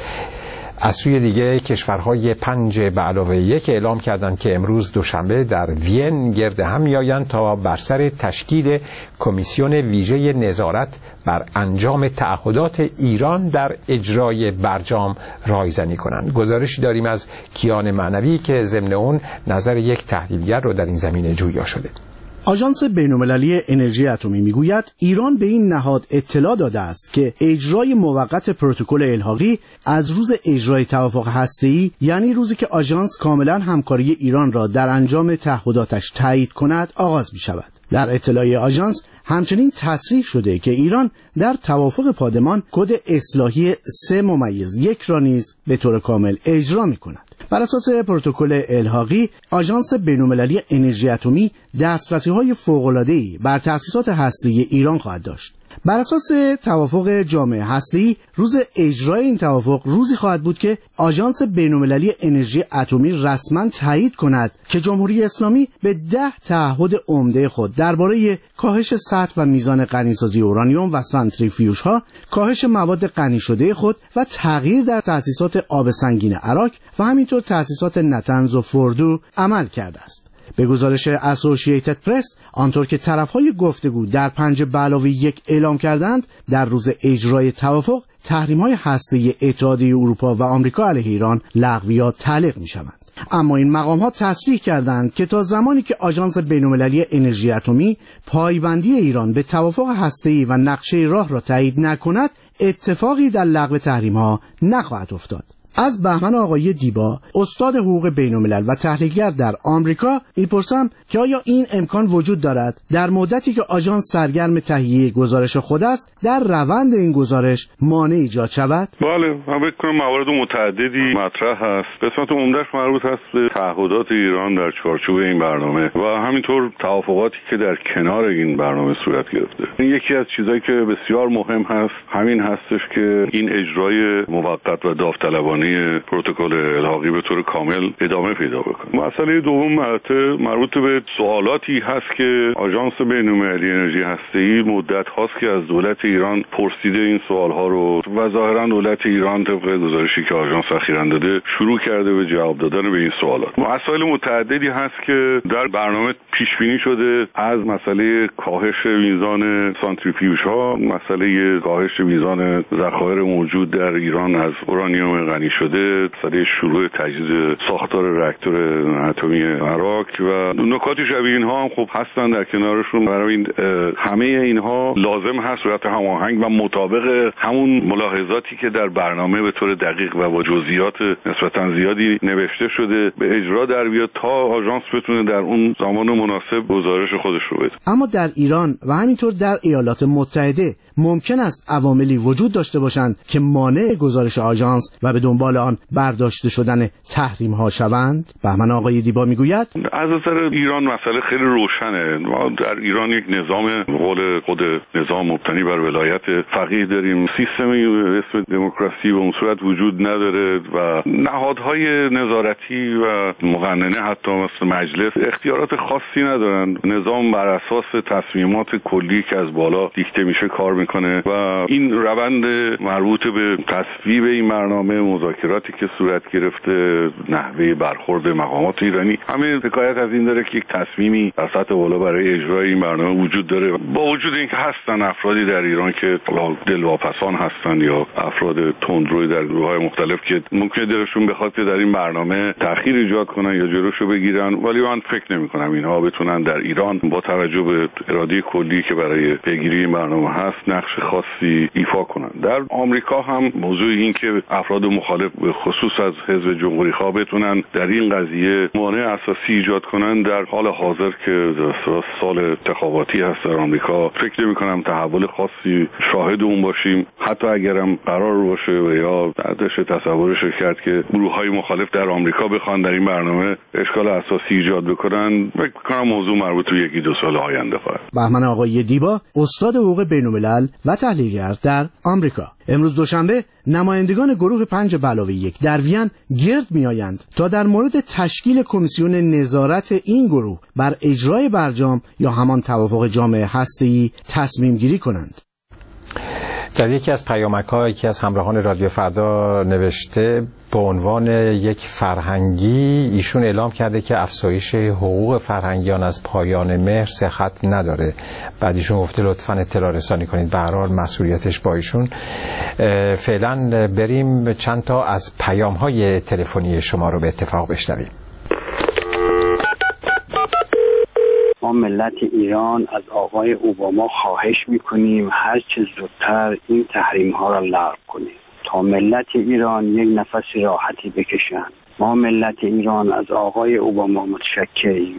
از سوی دیگه کشورهای پنج به علاوه یک اعلام کردند که امروز دوشنبه در وین گرد هم میآیند تا بر سر تشکیل کمیسیون ویژه نظارت بر انجام تعهدات ایران در اجرای برجام رایزنی کنند. گزارشی داریم از کیان معنوی که ضمن اون نظر یک تحلیلگر رو در این زمینه جویا شده. آژانس بین‌المللی انرژی اتمی میگوید ایران به این نهاد اطلاع داده است که اجرای موقت پروتکل الحاقی از روز اجرای توافق هسته‌ای، یعنی روزی که آژانس کاملا همکاری ایران را در انجام تعهداتش تایید کند، آغاز می شود. در اطلاعیه آژانس همچنین تصریح شده که ایران در توافق پادمان کد اصلاحی سه ممیز یک را نیز به طور کامل اجرا می کند. بر اساس پروتکل الحاقی، آژانس بین‌المللی انرژی اتمی دسترسی‌های فوق‌العاده‌ای بر تأسیسات هسته‌ای ایران خواهد داشت. بر اساس توافق جامع هسته‌ای، روز اجرای این توافق روزی خواهد بود که آژانس بین‌المللی انرژی اتمی رسما تایید کند که جمهوری اسلامی به ده تعهد عمده خود درباره کاهش سطح و میزان غنیسازی اورانیوم و سانتریفیوژها، کاهش مواد غنی شده خود و تغییر در تأسیسات آب سنگین عراق و همینطور تأسیسات نتنز و فوردو عمل کرده است. به گزارش اسوسییتد پرس، آنطور که طرفهای گفتگو در پنج به علاوه یک اعلام کردند، در روز اجرای توافق تحریم‌های هسته‌ای اتحادیه اروپا و آمریکا علیه ایران لغو یا تعلیق می‌شوند. اما این مقام‌ها تصریح کردند که تا زمانی که آژانس بین‌المللی انرژی اتمی پایبندی ایران به توافق هسته‌ای و نقشه راه را تایید نکند، اتفاقی در لغو تحریم‌ها نخواهد افتاد. از بهمن آقای دیبا، استاد حقوق بین‌الملل و تحلیلگر در آمریکا، می‌پرسم که آیا این امکان وجود دارد در مدتی که آژانس سرگرم تهیه گزارش خود است، در روند این گزارش مانع ایجاد شود؟ بله، من فکر کنم موارد متعددی مطرح هست. قسمت عمده‌اش مربوط است به تعهدات ایران در چارچوب این برنامه و همینطور توافقاتی که در کنار این برنامه صورت گرفته. یکی از چیزایی که بسیار مهم هست همین هستش که این اجرای موقت و داوطلبانه پروتکل الحاقی به طور کامل ادامه پیدا بکنه. مسئله دوم مربوط به سوالاتی هست که آژانس بین‌المللی انرژی هسته‌ای مدت هاست که از دولت ایران پرسیده این سوالها رو و ظاهرا دولت ایران طبق گزارشی که آژانس اخیراً داده شروع کرده به جواب دادن به این سوالات. مسائل متعددی هست که در برنامه پیش بینی شده، از مسئله کاهش میزان سانتریفیوژها، مسئله کاهش میزان ذخایر موجود در ایران از اورانیوم غنی شده، مسئله شروع تجدید ساختار راکتور اتمی عراق و نکات شبیه اینها هم خب هستن در کنارشون. برای این همه اینها لازم هست صورت هماهنگ و مطابق همون ملاحظاتی که در برنامه به طور دقیق و با جزئیات نسبتا زیادی نوشته شده به اجرا در بیاد تا آژانس بتونه در اون زمان مناسب گزارش خودش رو بده. اما در ایران و همینطور در ایالات متحده ممکن است عواملی وجود داشته باشند که مانع گزارش آژانس و به دنبال آن برداشته شدن تحریم ها شوند. بهمن آقای دیبا میگوید از نظر ایران مسئله خیلی روشنه. ما در ایران یک نظام قول خود نظام مبتنی بر ولایت فقیه داریم. سیستمی به اسم دموکراسی به اون صورت وجود نداره و نهادهای نظارتی و مقننه حتی مثل مجلس اختیارات خاصی ندارن. نظام بر اساس تصمیمات کلی که از بالا دیکته میشه کار میکنه و این روند مربوط به تصویب این برنامه، مذاکراتی که صورت گرفته، نحوه برخورد مقامات ایرانی، همه حکایت از این داره که یک تصمیمی در سطح بالا برای اجرای این برنامه وجود داره. با وجود اینکه هستن افرادی در ایران که دلواپسان هستن یا افراد تندروی در گروه‌های مختلف که ممکنه دلشون بخواد که در این برنامه تأخیر ایجاد کنن یا جلوشو بگیرن، ولی من فکر نمی‌کنم اینها بتونن در ایران با توجه به اراده کلی که برای پیگیری این برنامه هست نقش خاصی ایفا کنن. در آمریکا هم موضوع این که افراد مخالف به خصوص از حزب جمهوری خواه بتونن در این قضیه مانع اساسی ایجاد کنن در حال حاضر که سال انتخاباتی هست در آمریکا، فکر نمی‌کنم تحول خاصی شاهد اون باشیم. حتی اگرم قرار باشه و یا بعدش تصورش کرد که گروه‌های مخالف در آمریکا بخوان در این برنامه اشکال اساسی ایجاد بکنن، فکر می‌کنم موضوع مربوط به یکی دو سال آینده خواهد. بهمن آقای دیبا، استاد حقوق بین‌الملل و تحلیلگر در آمریکا. امروز دوشنبه نمایندگان گروه پنج به علاوه یک در وین گرد می‌آیند تا در مورد تشکیل کمیسیون نظارت این گروه بر اجرای برجام یا همان توافق جامع هسته‌ای تصمیم گیری کنند. در یکی از پیامک‌ها یکی از همراهان رادیو فردا نوشته به عنوان یک فرهنگی ایشون اعلام کرده که افزایش حقوق فرهنگیان از پایان مهر صحت نداره. بعد ایشون گفته لطفاً اطلاع رسانی کنید. به هر حال مسئولیتش با ایشون. فعلا بریم چند تا از پیام‌های تلفنی شما رو به اتفاق بشنویم. ما ملت ایران از آقای اوباما خواهش میکنیم هر چه زودتر این تحریم ها را لغو کنیم تا ملت ایران یک نفس راحتی بکشن. ما ملت ایران از آقای اوباما متشکریم.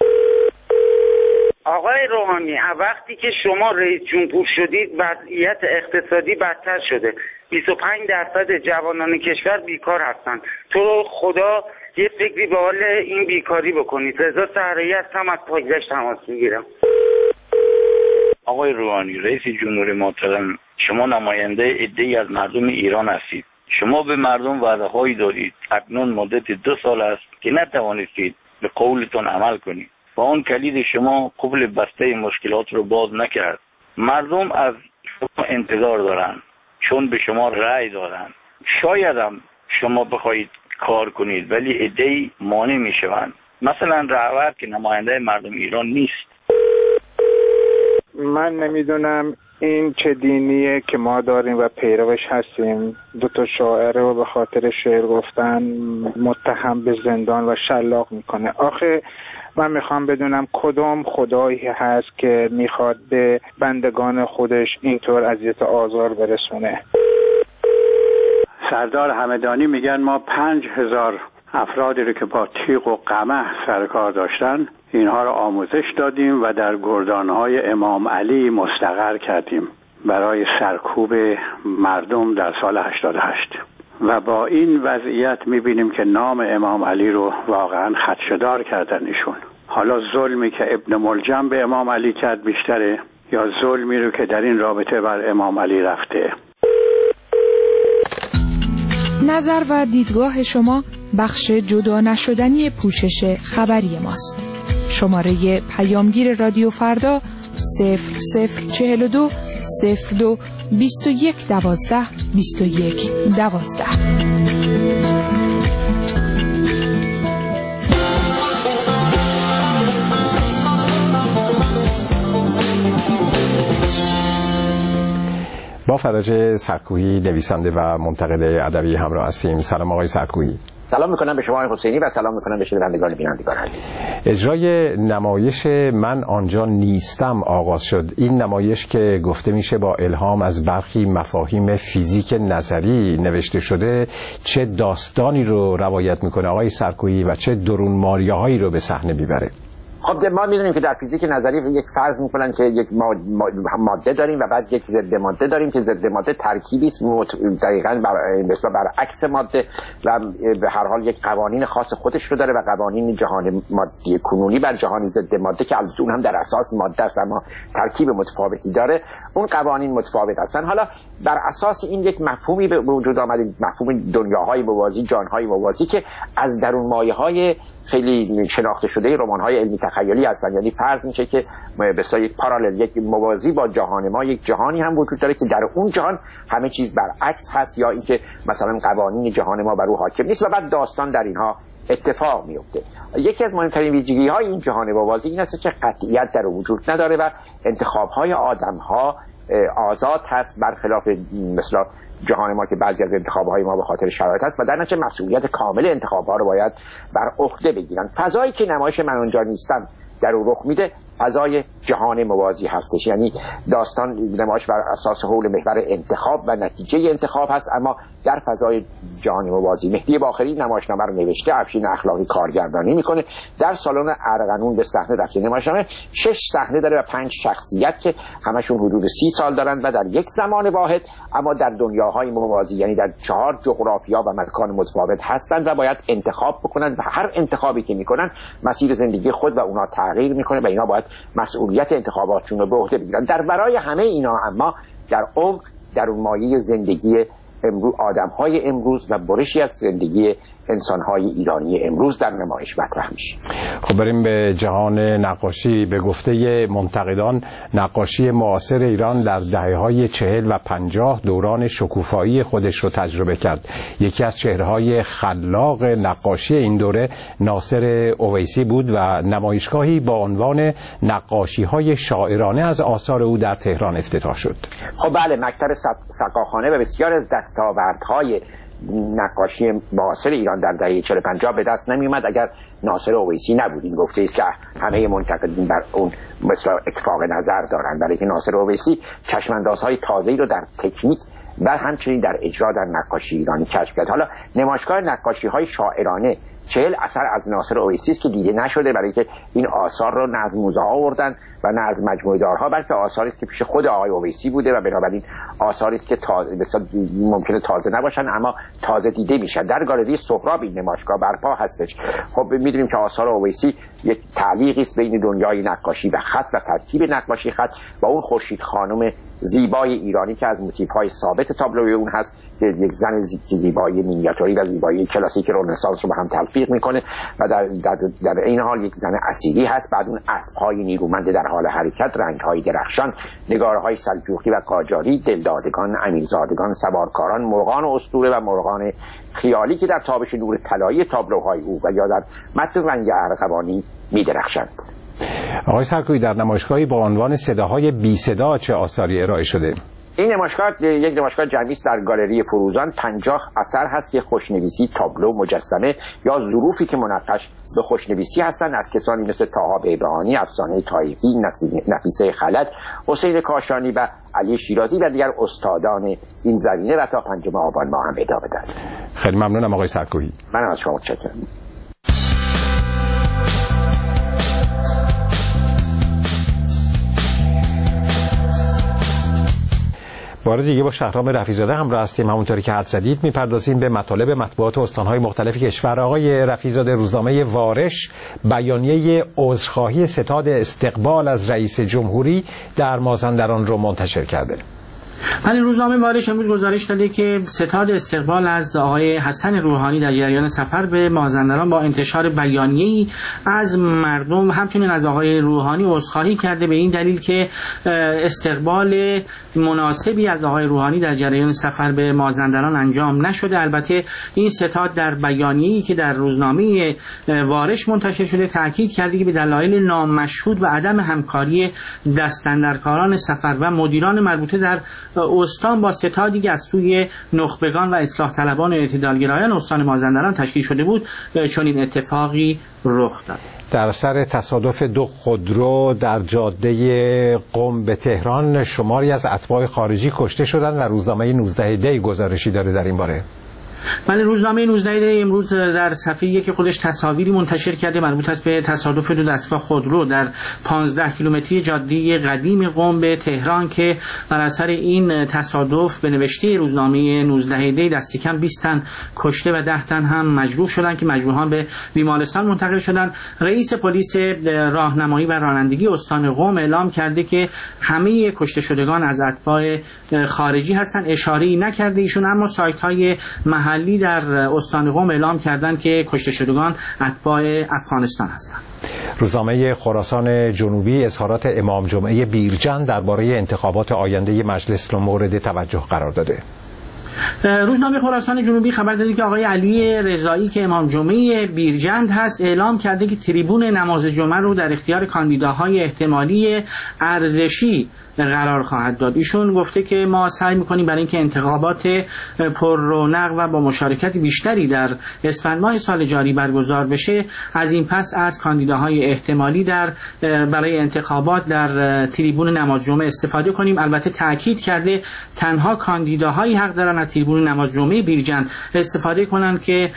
آقای روحانی، وقتی که شما رئیس جمهور شدید وضعیت اقتصادی بدتر شده. بیست و پنج درصد جوانان کشور بیکار هستند. تو رو خدا یه فکری به حال این بیکاری بکنید. رضا صحرایی هستم از پاکیزش تماس میگیرم. آقای روحانی، رئیس جمهور محترم، شما نماینده عده‌ای از مردم ایران هستید. شما به مردم وعده‌هایی دادید. اکنون مدت دو سال است که نتوانستید به قولتون عمل کنید. با اون کلید شما قفل بسته مشکلات رو باز نکرد. مردم از شما انتظار دارن چون به شما رأی دادن. شاید هم شما بخواید کار کنید ولی عده‌ای مانع میشوند. مثلا رهبر که نماینده مردم ایران نیست. من نمیدونم این چه دینیه که ما داریم و پیروش هستیم. دو تا شاعر رو به خاطر شعر گفتن متهم به زندان و شلاق میکنه. آخه من میخوام بدونم کدام خدایی هست که میخواد به بندگان خودش اینطور اذیت و آزار برسونه. سردار همدانی میگن ما پنج هزار افرادی رو که با تیغ و قمح سرکار داشتن اینها رو آموزش دادیم و در گردانهای امام علی مستقر کردیم برای سرکوب مردم در سال هشتاد و هشت و با این وضعیت میبینیم که نام امام علی رو واقعا خدشه‌دار کردن ایشون. حالا ظلمی که ابن ملجم به امام علی کرد بیشتره یا ظلمی رو که در این رابطه بر امام علی رفته؟ نظر و دیدگاه شما بخش جدا نشدنی پوشش خبری ماست. شماره پیامگیر رادیو فردا صفر صفر چهل و دو صفر دو بیست و یک دوازده بیست و یک دوازده. با فرج سرکویی نویسنده و منتقد ادبی همراه هستیم. سلام آقای سرکویی. سلام میکنم به شما آقای حسینی و سلام میکنم به شنوندگان و بینندگان عزیز. اجرای نمایش من آنجا نیستم آغاز شد. این نمایش که گفته میشه با الهام از برخی مفاهیم فیزیک نظری نوشته شده چه داستانی رو روایت میکنه آقای سرکویی و چه درون ماریاهایی رو به صحنه میبره؟ خب ما میدونیم که در فیزیک نظری یک فرض میکنن که یک ماده داریم و بعد یک ضد ماده داریم که ضد ماده ترکیبی است دقیقاً بر مثلا برعکس ماده و به هر حال یک قوانین خاص خودش رو داره و قوانین جهان مادی کنونی بر جهان ضد ماده که البته اون هم در اساس ماده است اما ترکیب متفاوتی داره، اون قوانین متفاوت هستن. حالا بر اساس این یک مفهومی به وجود آمده، مفهوم دنیاهای موازی، جانهای موازی که از درون مایه‌های خیلی شناخته شده رمان‌های علمی تخیلی هستن. یعنی فرض میشه که به صورت یک پارالل، یک موازی با جهان ما یک جهانی هم وجود داره که در اون جهان همه چیز برعکس هست یا اینکه مثلا قوانین جهان ما بر او حاکم نیست و بعد داستان در اینها اتفاق میفته. یکی از مهمترین ویژگی‌های این جهان موازی این است که قطعیت در وجود نداره و انتخاب‌های آدم‌ها آزاد هست، برخلاف مثلا جهان ما که بعضی از انتخاب‌های ما به خاطر شرایط هست و در نتیجه مسئولیت کامل انتخاب‌ها رو باید بر عهده بگیرن. فضایی که نمایش من آنجا نیستم در او رخ میده فضای جهان موازی هستش، یعنی داستان نمایش بر اساس حول محور انتخاب و نتیجه انتخاب هست اما در فضای جهان موازی. مهدی باقری نمایشنامه رو نوشته، افشین اخلاقی کارگردانی میکنه. در سالن ارغنون به صحنه رفته. نمایشنامه شش صحنه داره و پنج شخصیت که همشون حدود سی سال دارن و در یک زمان واحد اما در دنیاهای موازی، یعنی در چهار جغرافیا و مکان متفاوت هستند و باید انتخاب بکنن و هر انتخابی که میکنن مسیر زندگی خود و اونا تغییر میکنه و اینا باید مسئولیت انتخاباتشون رو به عهده بگیرن. در برای همه اینا اما در عمق در اون مایه زندگی امروز آدم‌های امروز و برشی از زندگی انسان‌های ایرانی امروز در نمایش مطرح میشه. خب بریم به جهان نقاشی. به گفته منتقدان نقاشی معاصر ایران در دهه‌های چهل و پنجاه دوران شکوفایی خودش رو تجربه کرد. یکی از چهره‌های خلاق نقاشی این دوره ناصر اویسی بود و نمایشگاهی با عنوان نقاشی‌های شاعرانه از آثار او در تهران افتتاح شد. خب بله، مکتب سقاخانه و بسیار از دستاوردهای نقاشی معاصر ایران در دهه چهل و پنجاه به دست نمی اومد اگر ناصر اویسی نبود. این گفته است که همه منتقدین بر اون مثلا اتفاق نظر دارند، برای که ناصر اویسی چشماندازهای تازه‌ای رو در تکنیک و همچنین در اجرا در نقاشی ایرانی کشف کرد. حالا نمایشگاه نقاشی‌های شاعرانه چهل اثر از ناصر اویسی است که دیده نشده، برای که این آثار رو نه از موزه ها آوردن و نه از مجموعه دارها، بلکه آثاری است که پیش خود آقای اویسی بوده و بنابراین آثاری است که تازه ممکنه تازه نباشن اما تازه دیده میشن. در گالری سهراب این نمایشگاه برپا هستش. خب میدونیم که آثار اویسی یک تعلیقی است بین دنیای نقاشی و خط و ترکیب نقاشی خط و اون خورشید خانم زیبای ایرانی که از موتیف‌های ثابت تابلوی اون هست که یک زن زیبایی مینیاتوری و زیبایی کلاسیک رنسانس رو به هم تلفیق میکنه و در در در این حال یک زن اصیلی هست. بعد اون اسب‌های نیرومند در حال حرکت، رنگ‌های درخشان، نگاره‌های سلجوقی و قاجاری، دلدادگان، امیرزادگان، سوارکاران، مرغان اسطوره و مرغان خیالی که در تابش نور طلایی تابلوهای او و یا در متن رنگ ارغوانی می‌درخشند. آقای سرکویی، در نمایشگاهی با عنوان صداهای بی صدا چه آثاری ارائه شده؟ این نمایشگاه یک نمایشگاه جمعی است در گالری فروزان. پنجاه اثر هست که خوشنویسی، تابلو، مجسمه یا ظروفی که منقش به خوشنویسی هستند از کسانی مثل طاها بیبهانی، افسانه طایفی، نفیسه خلج، حسین کاشانی و علی شیرازی و دیگر استادان این زمینه و تا پنجم آبان ماه هم ادامه داد. خیلی ممنونم آقای سرکویی. من از شما متشکرم. بار دیگه با شهرام رفیع‌زاده همراه هستیم. همونطوری که حد زدید میپردازیم به مطالب مطبوعات استان‌های مختلف کشور. آقای رفیع‌زاده، روزنامه وارش بیانیه عذرخواهی ستاد استقبال از رئیس جمهوری در مازندران رو منتشر کرده. ولی روزنامه وارش امروز گزارش داده که ستاد استقبال از آقای حسن روحانی در جریان سفر به مازندران با انتشار بیانیه‌ای از مردم همچنین از آقای روحانی عذرخواهی کرده، به این دلیل که استقبال مناسبی از آقای روحانی در جریان سفر به مازندران انجام نشده. البته این ستاد در بیانیه‌ای که در روزنامه وارش منتشر شده تاکید کرده که به دلایل نامشهود و عدم همکاری دستاندرکاران سفر و مدیران مربوطه در استان با ستادی که از سوی نخبگان و اصلاح طلبان و اعتدالگرایان استان مازندران تشکیل شده بود چون این اتفاقی رخ داد. در سر تصادف دو خودرو در جاده قم به تهران شماری از اتباع خارجی کشته شدند و روزنامه نوزده دی گزارشی داره در این باره. بله، روزنامه نوزده دی امروز در صفحه یک خودش تصاویری منتشر کرده مربوط است به تصادف دو دستگاه خودرو در پانزده کیلومتری جاده قدیم قم به تهران که بر اثر این تصادف به نوشته روزنامه نوزده دی دست کم بیست تن کشته و ده تن هم مجروح شدند که مجروحان به بیمارستان منتقل شدند. رئیس پلیس راهنمایی و رانندگی استان قم اعلام کرده که همه کشته شدگان از اتباع خارجی هستند. اشاره‌ای نکرده ایشون، اما سایت‌های محلی در استان قم اعلام کردند که کشته شدگان اتباع افغانستان هستند. روزنامه خراسان جنوبی اظهارات امام جمعه بیرجند درباره انتخابات آینده مجلس را مورد توجه قرار داده. روزنامه خراسان جنوبی خبر داده که آقای علی رضایی که امام جمعه بیرجند هست اعلام کرده که تریبون نماز جمعه رو در اختیار کاندیداهای احتمالی ارزشی قرار خواهد داد. ایشون گفته که ما سعی می‌کنیم برای اینکه انتخابات پر رونق و با مشارکت بیشتری در اسفند ماه سال جاری برگزار بشه، از این پس از کاندیداهای احتمالی در برای انتخابات در تریبون نماز جمعه استفاده کنیم. البته تاکید کرده تنها کاندیداهایی حق دارن از تریبون نماز جمعه بیرجند استفاده کنند که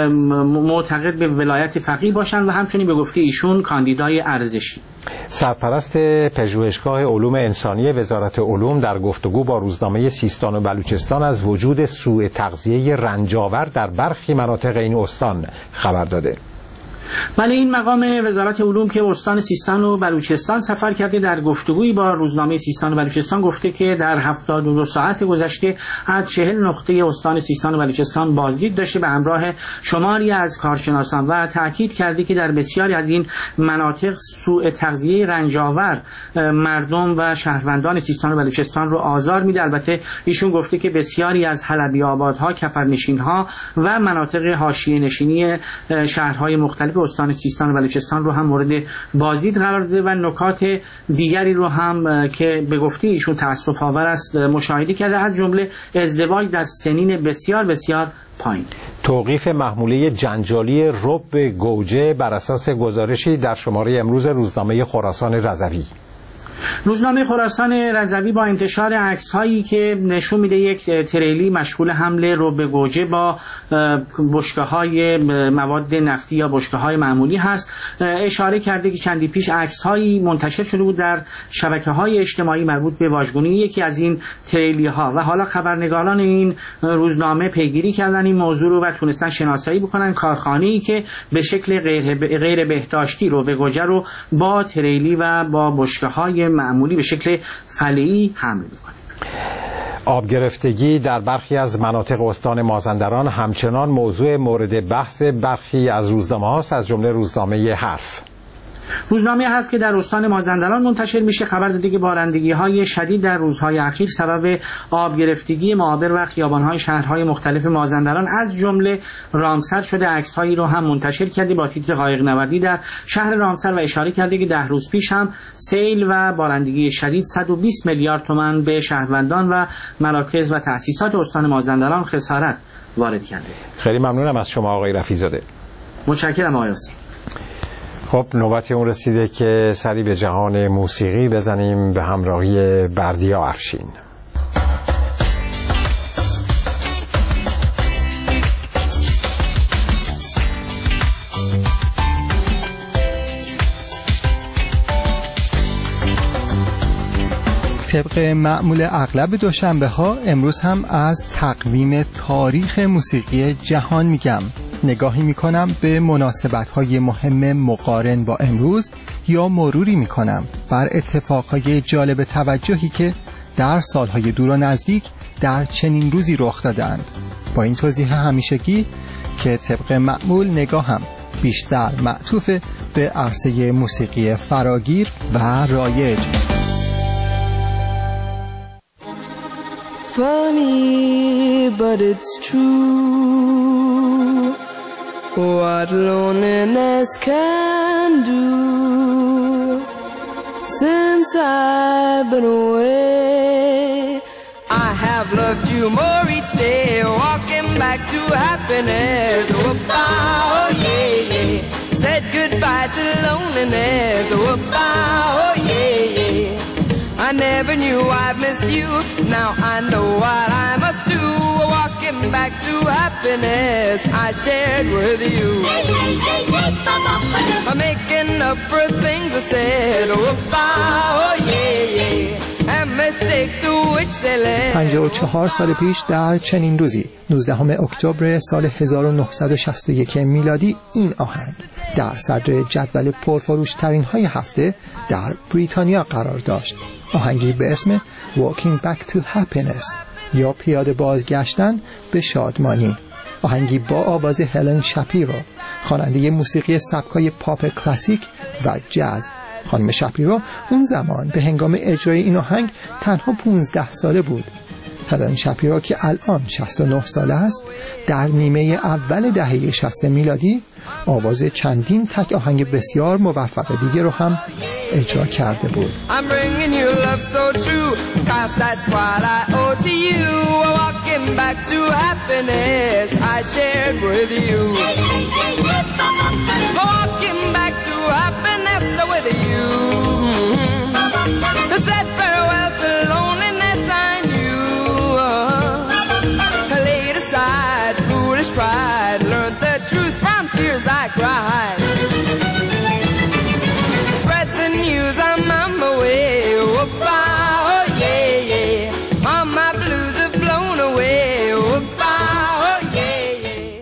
معتقد به ولایت فقیه باشند و همچنین به گفته ایشون کاندیدای ارزشی. سرپرست پژوهشگاه علوم انسانی وزارت علوم در گفتگو با روزنامه سیستان و بلوچستان از وجود سوء تغذیه رنجاور در برخی مناطق این استان خبر داده. بله، این مقام وزارت علوم که استان سیستان و بلوچستان سفر کرده در گفتگویی با روزنامه سیستان و بلوچستان گفته که در هفتاد و دو ساعت گذشته از چهل نقطه استان سیستان و بلوچستان بازدید داشته به همراه شماری از کارشناسان و تاکید کرده که در بسیاری از این مناطق سوء تغذیه رنجاور مردم و شهروندان سیستان و بلوچستان رو آزار میده. البته ایشون گفته که بسیاری از حلبی آبادها، کپرنشین‌ها و مناطق حاشیه نشینی شهرهای مختلف استان سیستان و بلوچستان رو هم مورد بازدید قرار داده و نکات دیگری رو هم که به گفته ایشون تأسف آور است مشاهده کرده، از جمله ازدواج در سنین بسیار بسیار پایین. توقیف محموله جنجالی رب گوجه بر اساس گزارشی در شماره امروز روزنامه خراسان رضوی. روزنامه خراسان رضوی با انتشار عکس‌هایی که نشون میده یک تریلی مشغول حمل رب گوجه با بشکه‌های مواد نفتی یا بشکه‌های معمولی هست اشاره کرده که چندی پیش عکس‌هایی منتشر شده بود در شبکه‌های اجتماعی مربوط به واژگونی یکی از این تریلی‌ها و حالا خبرنگاران این روزنامه پیگیری کردن این موضوع رو و تونستن شناسایی بکنن کارخانه‌ای که به شکل غیر غیر بهداشتی رب گوجه رو با تریلی و با بشکه‌های معمولی به شکل فله‌ای حمل می‌کنه. آب گرفتگی در برخی از مناطق استان مازندران همچنان موضوع مورد بحث برخی از روزنامه‌هاست، از جمله روزنامه حرف. روزنامه حرف که در استان مازندران منتشر میشه خبر داده که بارندگی‌های شدید در روزهای اخیر سبب آب گرفتگی معابر و خیابان‌های شهرهای مختلف مازندران از جمله رامسر شده. عکس‌هایی رو هم منتشر کرده با تیتر قایق نوردی در شهر رامسر و اشاره کرده که ده روز پیش هم سیل و بارندگی شدید صد و بیست میلیارد تومان به شهروندان و مراکز و تأسیسات استان مازندران خسارت وارد کرده. خیلی ممنونم از شما آقای رفیع‌زاده. متشکرم آقای حسین. خب نوبت اون رسیده که سری به جهان موسیقی بزنیم به همراهی بردیا افشین. طبق معمول اغلب دوشنبه ها امروز هم از تقویم تاریخ موسیقی جهان میگم. نگاهی میکنم به مناسبت‌های مهم مقارن با امروز یا مروری میکنم بر اتفاقهای جالب توجهی که در سالهای دور و نزدیک در چنین روزی رخ دادند. با این توضیح همیشگی که طبق معمول نگاهم بیشتر معطوف به عرصه موسیقی فراگیر و رایج. Funny, but it's true what loneliness can do. Since I've been away, I have loved you more each day, walking back to happiness. Oh, yeah, yeah. Said goodbye to loneliness. Oh, yeah, yeah. I never knew I'd miss you. Now I know what I must do. Walking back to happiness I shared with you. I'm making up for things I said. Oh, oh yeah, yeah. And mistakes to which they led. پنجاه و چهار سال پیش در چنین روزی نوزدهم اکتبر سال هزار و نهصد و شصت و یک میلادی این آهنگ در صدر جدول پرفروش ترین های هفته در بریتانیا قرار داشت. آهنگی به اسم Walking Back to Happiness یا پیاده بازگشتن به شادمانی. آهنگی با آواز هلن شاپیرو، خواننده موسیقی سبکای پاپ کلاسیک و جاز. خانم شاپیرو اون زمان به هنگام اجرای این آهنگ تنها پانزده ساله بود. هلن شاپیرو که الان شصت و نه ساله است در نیمه اول دهه شصت میلادی آواز چندین تک آهنگ بسیار موفق دیگه رو هم اجرا کرده بود. I'm bringing you love so true, 'cause that's what I owe to you. Walking back to happiness I shared with you. Walking back to happiness with you. To say farewell to loneliness I knew. I laid aside foolish pride, learned the truth from tears I cried. Spread the news, I'm on my way. Oh, oh yeah, yeah. All my blues have blown away. Oh, oh yeah, yeah.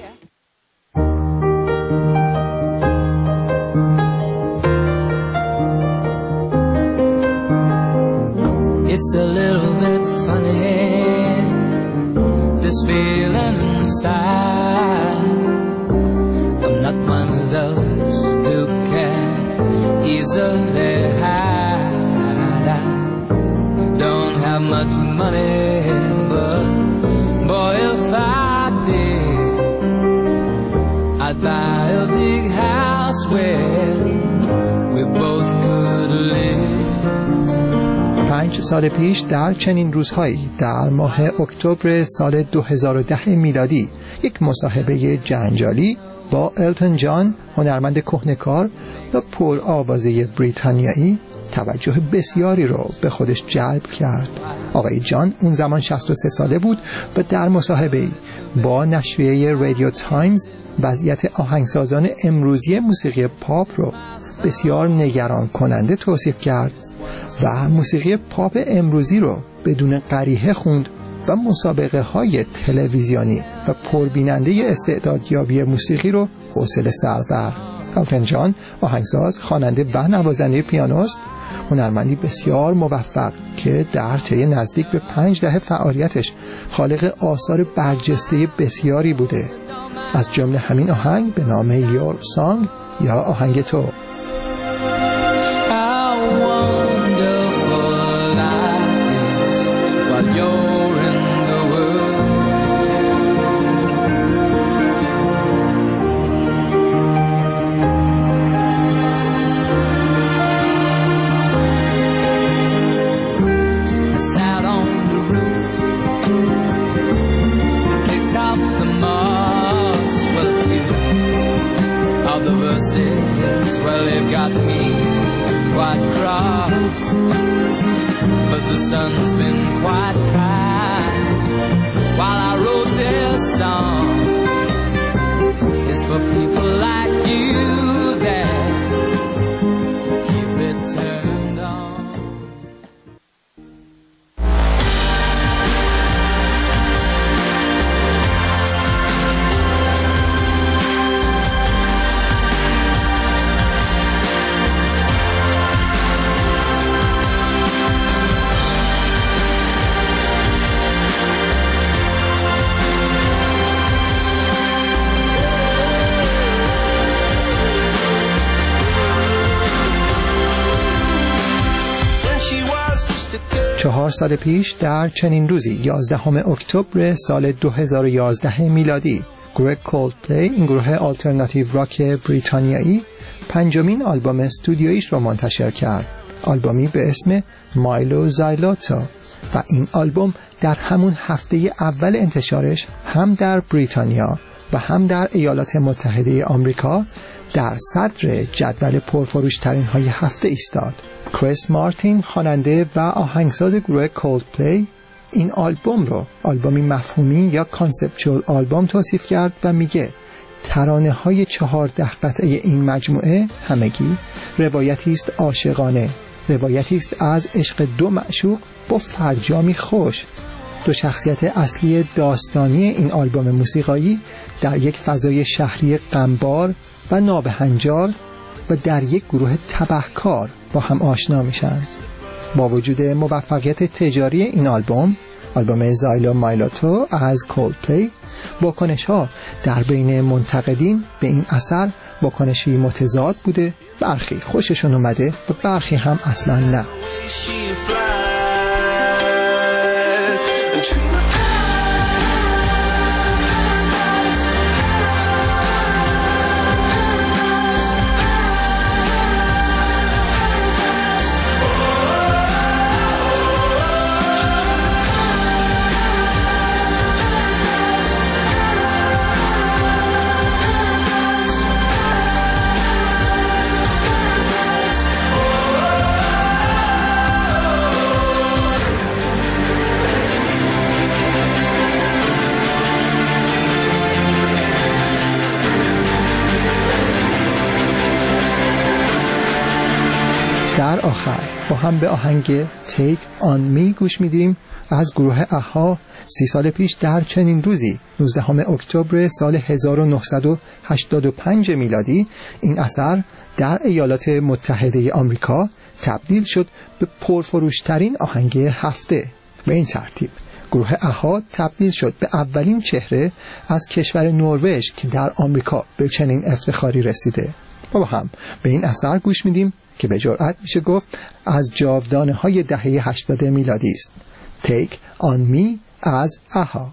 It's a little bit funny, this feeling inside. I'm not one of those who can easily hide. I don't have much money, but boy, if I did, I'd buy a big house where we both could live. پنج سال پیش در چنین روزهایی در ماه اکتبر سال دو هزار و ده میلادی یک مصاحبه جنجالی با التون جان، هنرمند کهنه‌کار و پر آوازه بریتانیایی، توجه بسیاری رو به خودش جلب کرد. آقای جان اون زمان شصت و سه ساله بود و در مصاحبه‌ای با نشریه رادیو تایمز وضعیت آهنگسازان امروزی موسیقی پاپ رو بسیار نگران کننده توصیف کرد و موسیقی پاپ امروزی رو بدون قریحه خوند و مسابقه های تلویزیونی و پربیننده استعدادیابی موسیقی رو حوصله سر بر. التون جان آهنگساز، خواننده و نوازنده پیانوست، هنرمندی بسیار موفق که در طی نزدیک به پنج دهه فعالیتش خالق آثار برجسته بسیاری بوده، از جمله همین آهنگ به نام Your Song یا آهنگ تو. Well, they've got me quite cross, but the sun's been quite kind while I wrote this song. It's for people like you that keep it turned on. چهار سال پیش در چنین روزی یازدهم اکتبر سال دو هزار و یازده میلادی گروه کولدپلی، این گروه آلترناتیو راک بریتانیایی، پنجمین آلبوم استودیویش را منتشر کرد، آلبومی به اسم مایلو زایلوتا، و این آلبوم در همون هفته اول انتشارش هم در بریتانیا و هم در ایالات متحده آمریکا در صدر جدول پرفروش ترین های هفته ایستاد. کریس مارتین، خواننده و آهنگساز گروه کولدپلی، این آلبوم رو آلبومی مفهومی یا کانسپچوال آلبوم توصیف کرد و میگه ترانه های چهارده قطعه این مجموعه همگی روایتی است عاشقانه، روایتی است از عشق دو معشوق با فرجامی خوش. دو شخصیت اصلی داستانی این آلبوم موسیقایی در یک فضای شهری غمبار و نابهنجار و در یک گروه تبهکار با هم آشنا میشن. با وجود موفقیت تجاری این آلبوم، آلبوم زایلو مایلوتو از کولدپلی، واکنش ها در بین منتقدین به این اثر واکنشی متضاد بوده، برخی خوششون اومده و برخی هم اصلا نه. در آخر با هم به آهنگ Take On Me گوش میدیم از گروه اها. سی سال پیش در چنین روزی نوزدهم اکتبر سال هزار و نهصد و هشتاد و پنج میلادی این اثر در ایالات متحده آمریکا تبدیل شد به پرفروشترین آهنگ هفته. به این ترتیب گروه اها تبدیل شد به اولین چهره از کشور نروژ که در آمریکا به چنین افتخاری رسیده. با هم به این اثر گوش میدیم که به جرئت میشه گفت از جاودانه های دهه هشتاد میلادی است. Take On Me از اها.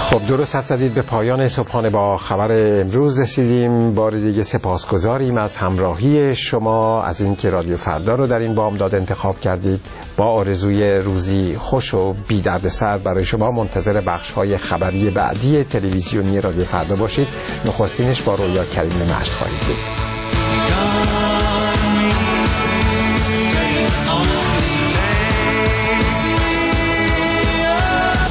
خب درست حد زدید. به پایان صبحانه با خبر امروز رسیدیم. بار دیگه سپاسگزاریم از همراهی شما، از اینکه رادیو فردا رو در این بامداد انتخاب کردید. با آرزوی روزی خوش و بی دردسر برای شما منتظر بخش‌های خبری بعدی تلویزیونی رادیو فردا باشید. نخستینش با رویا کریم مشت خواهید بود.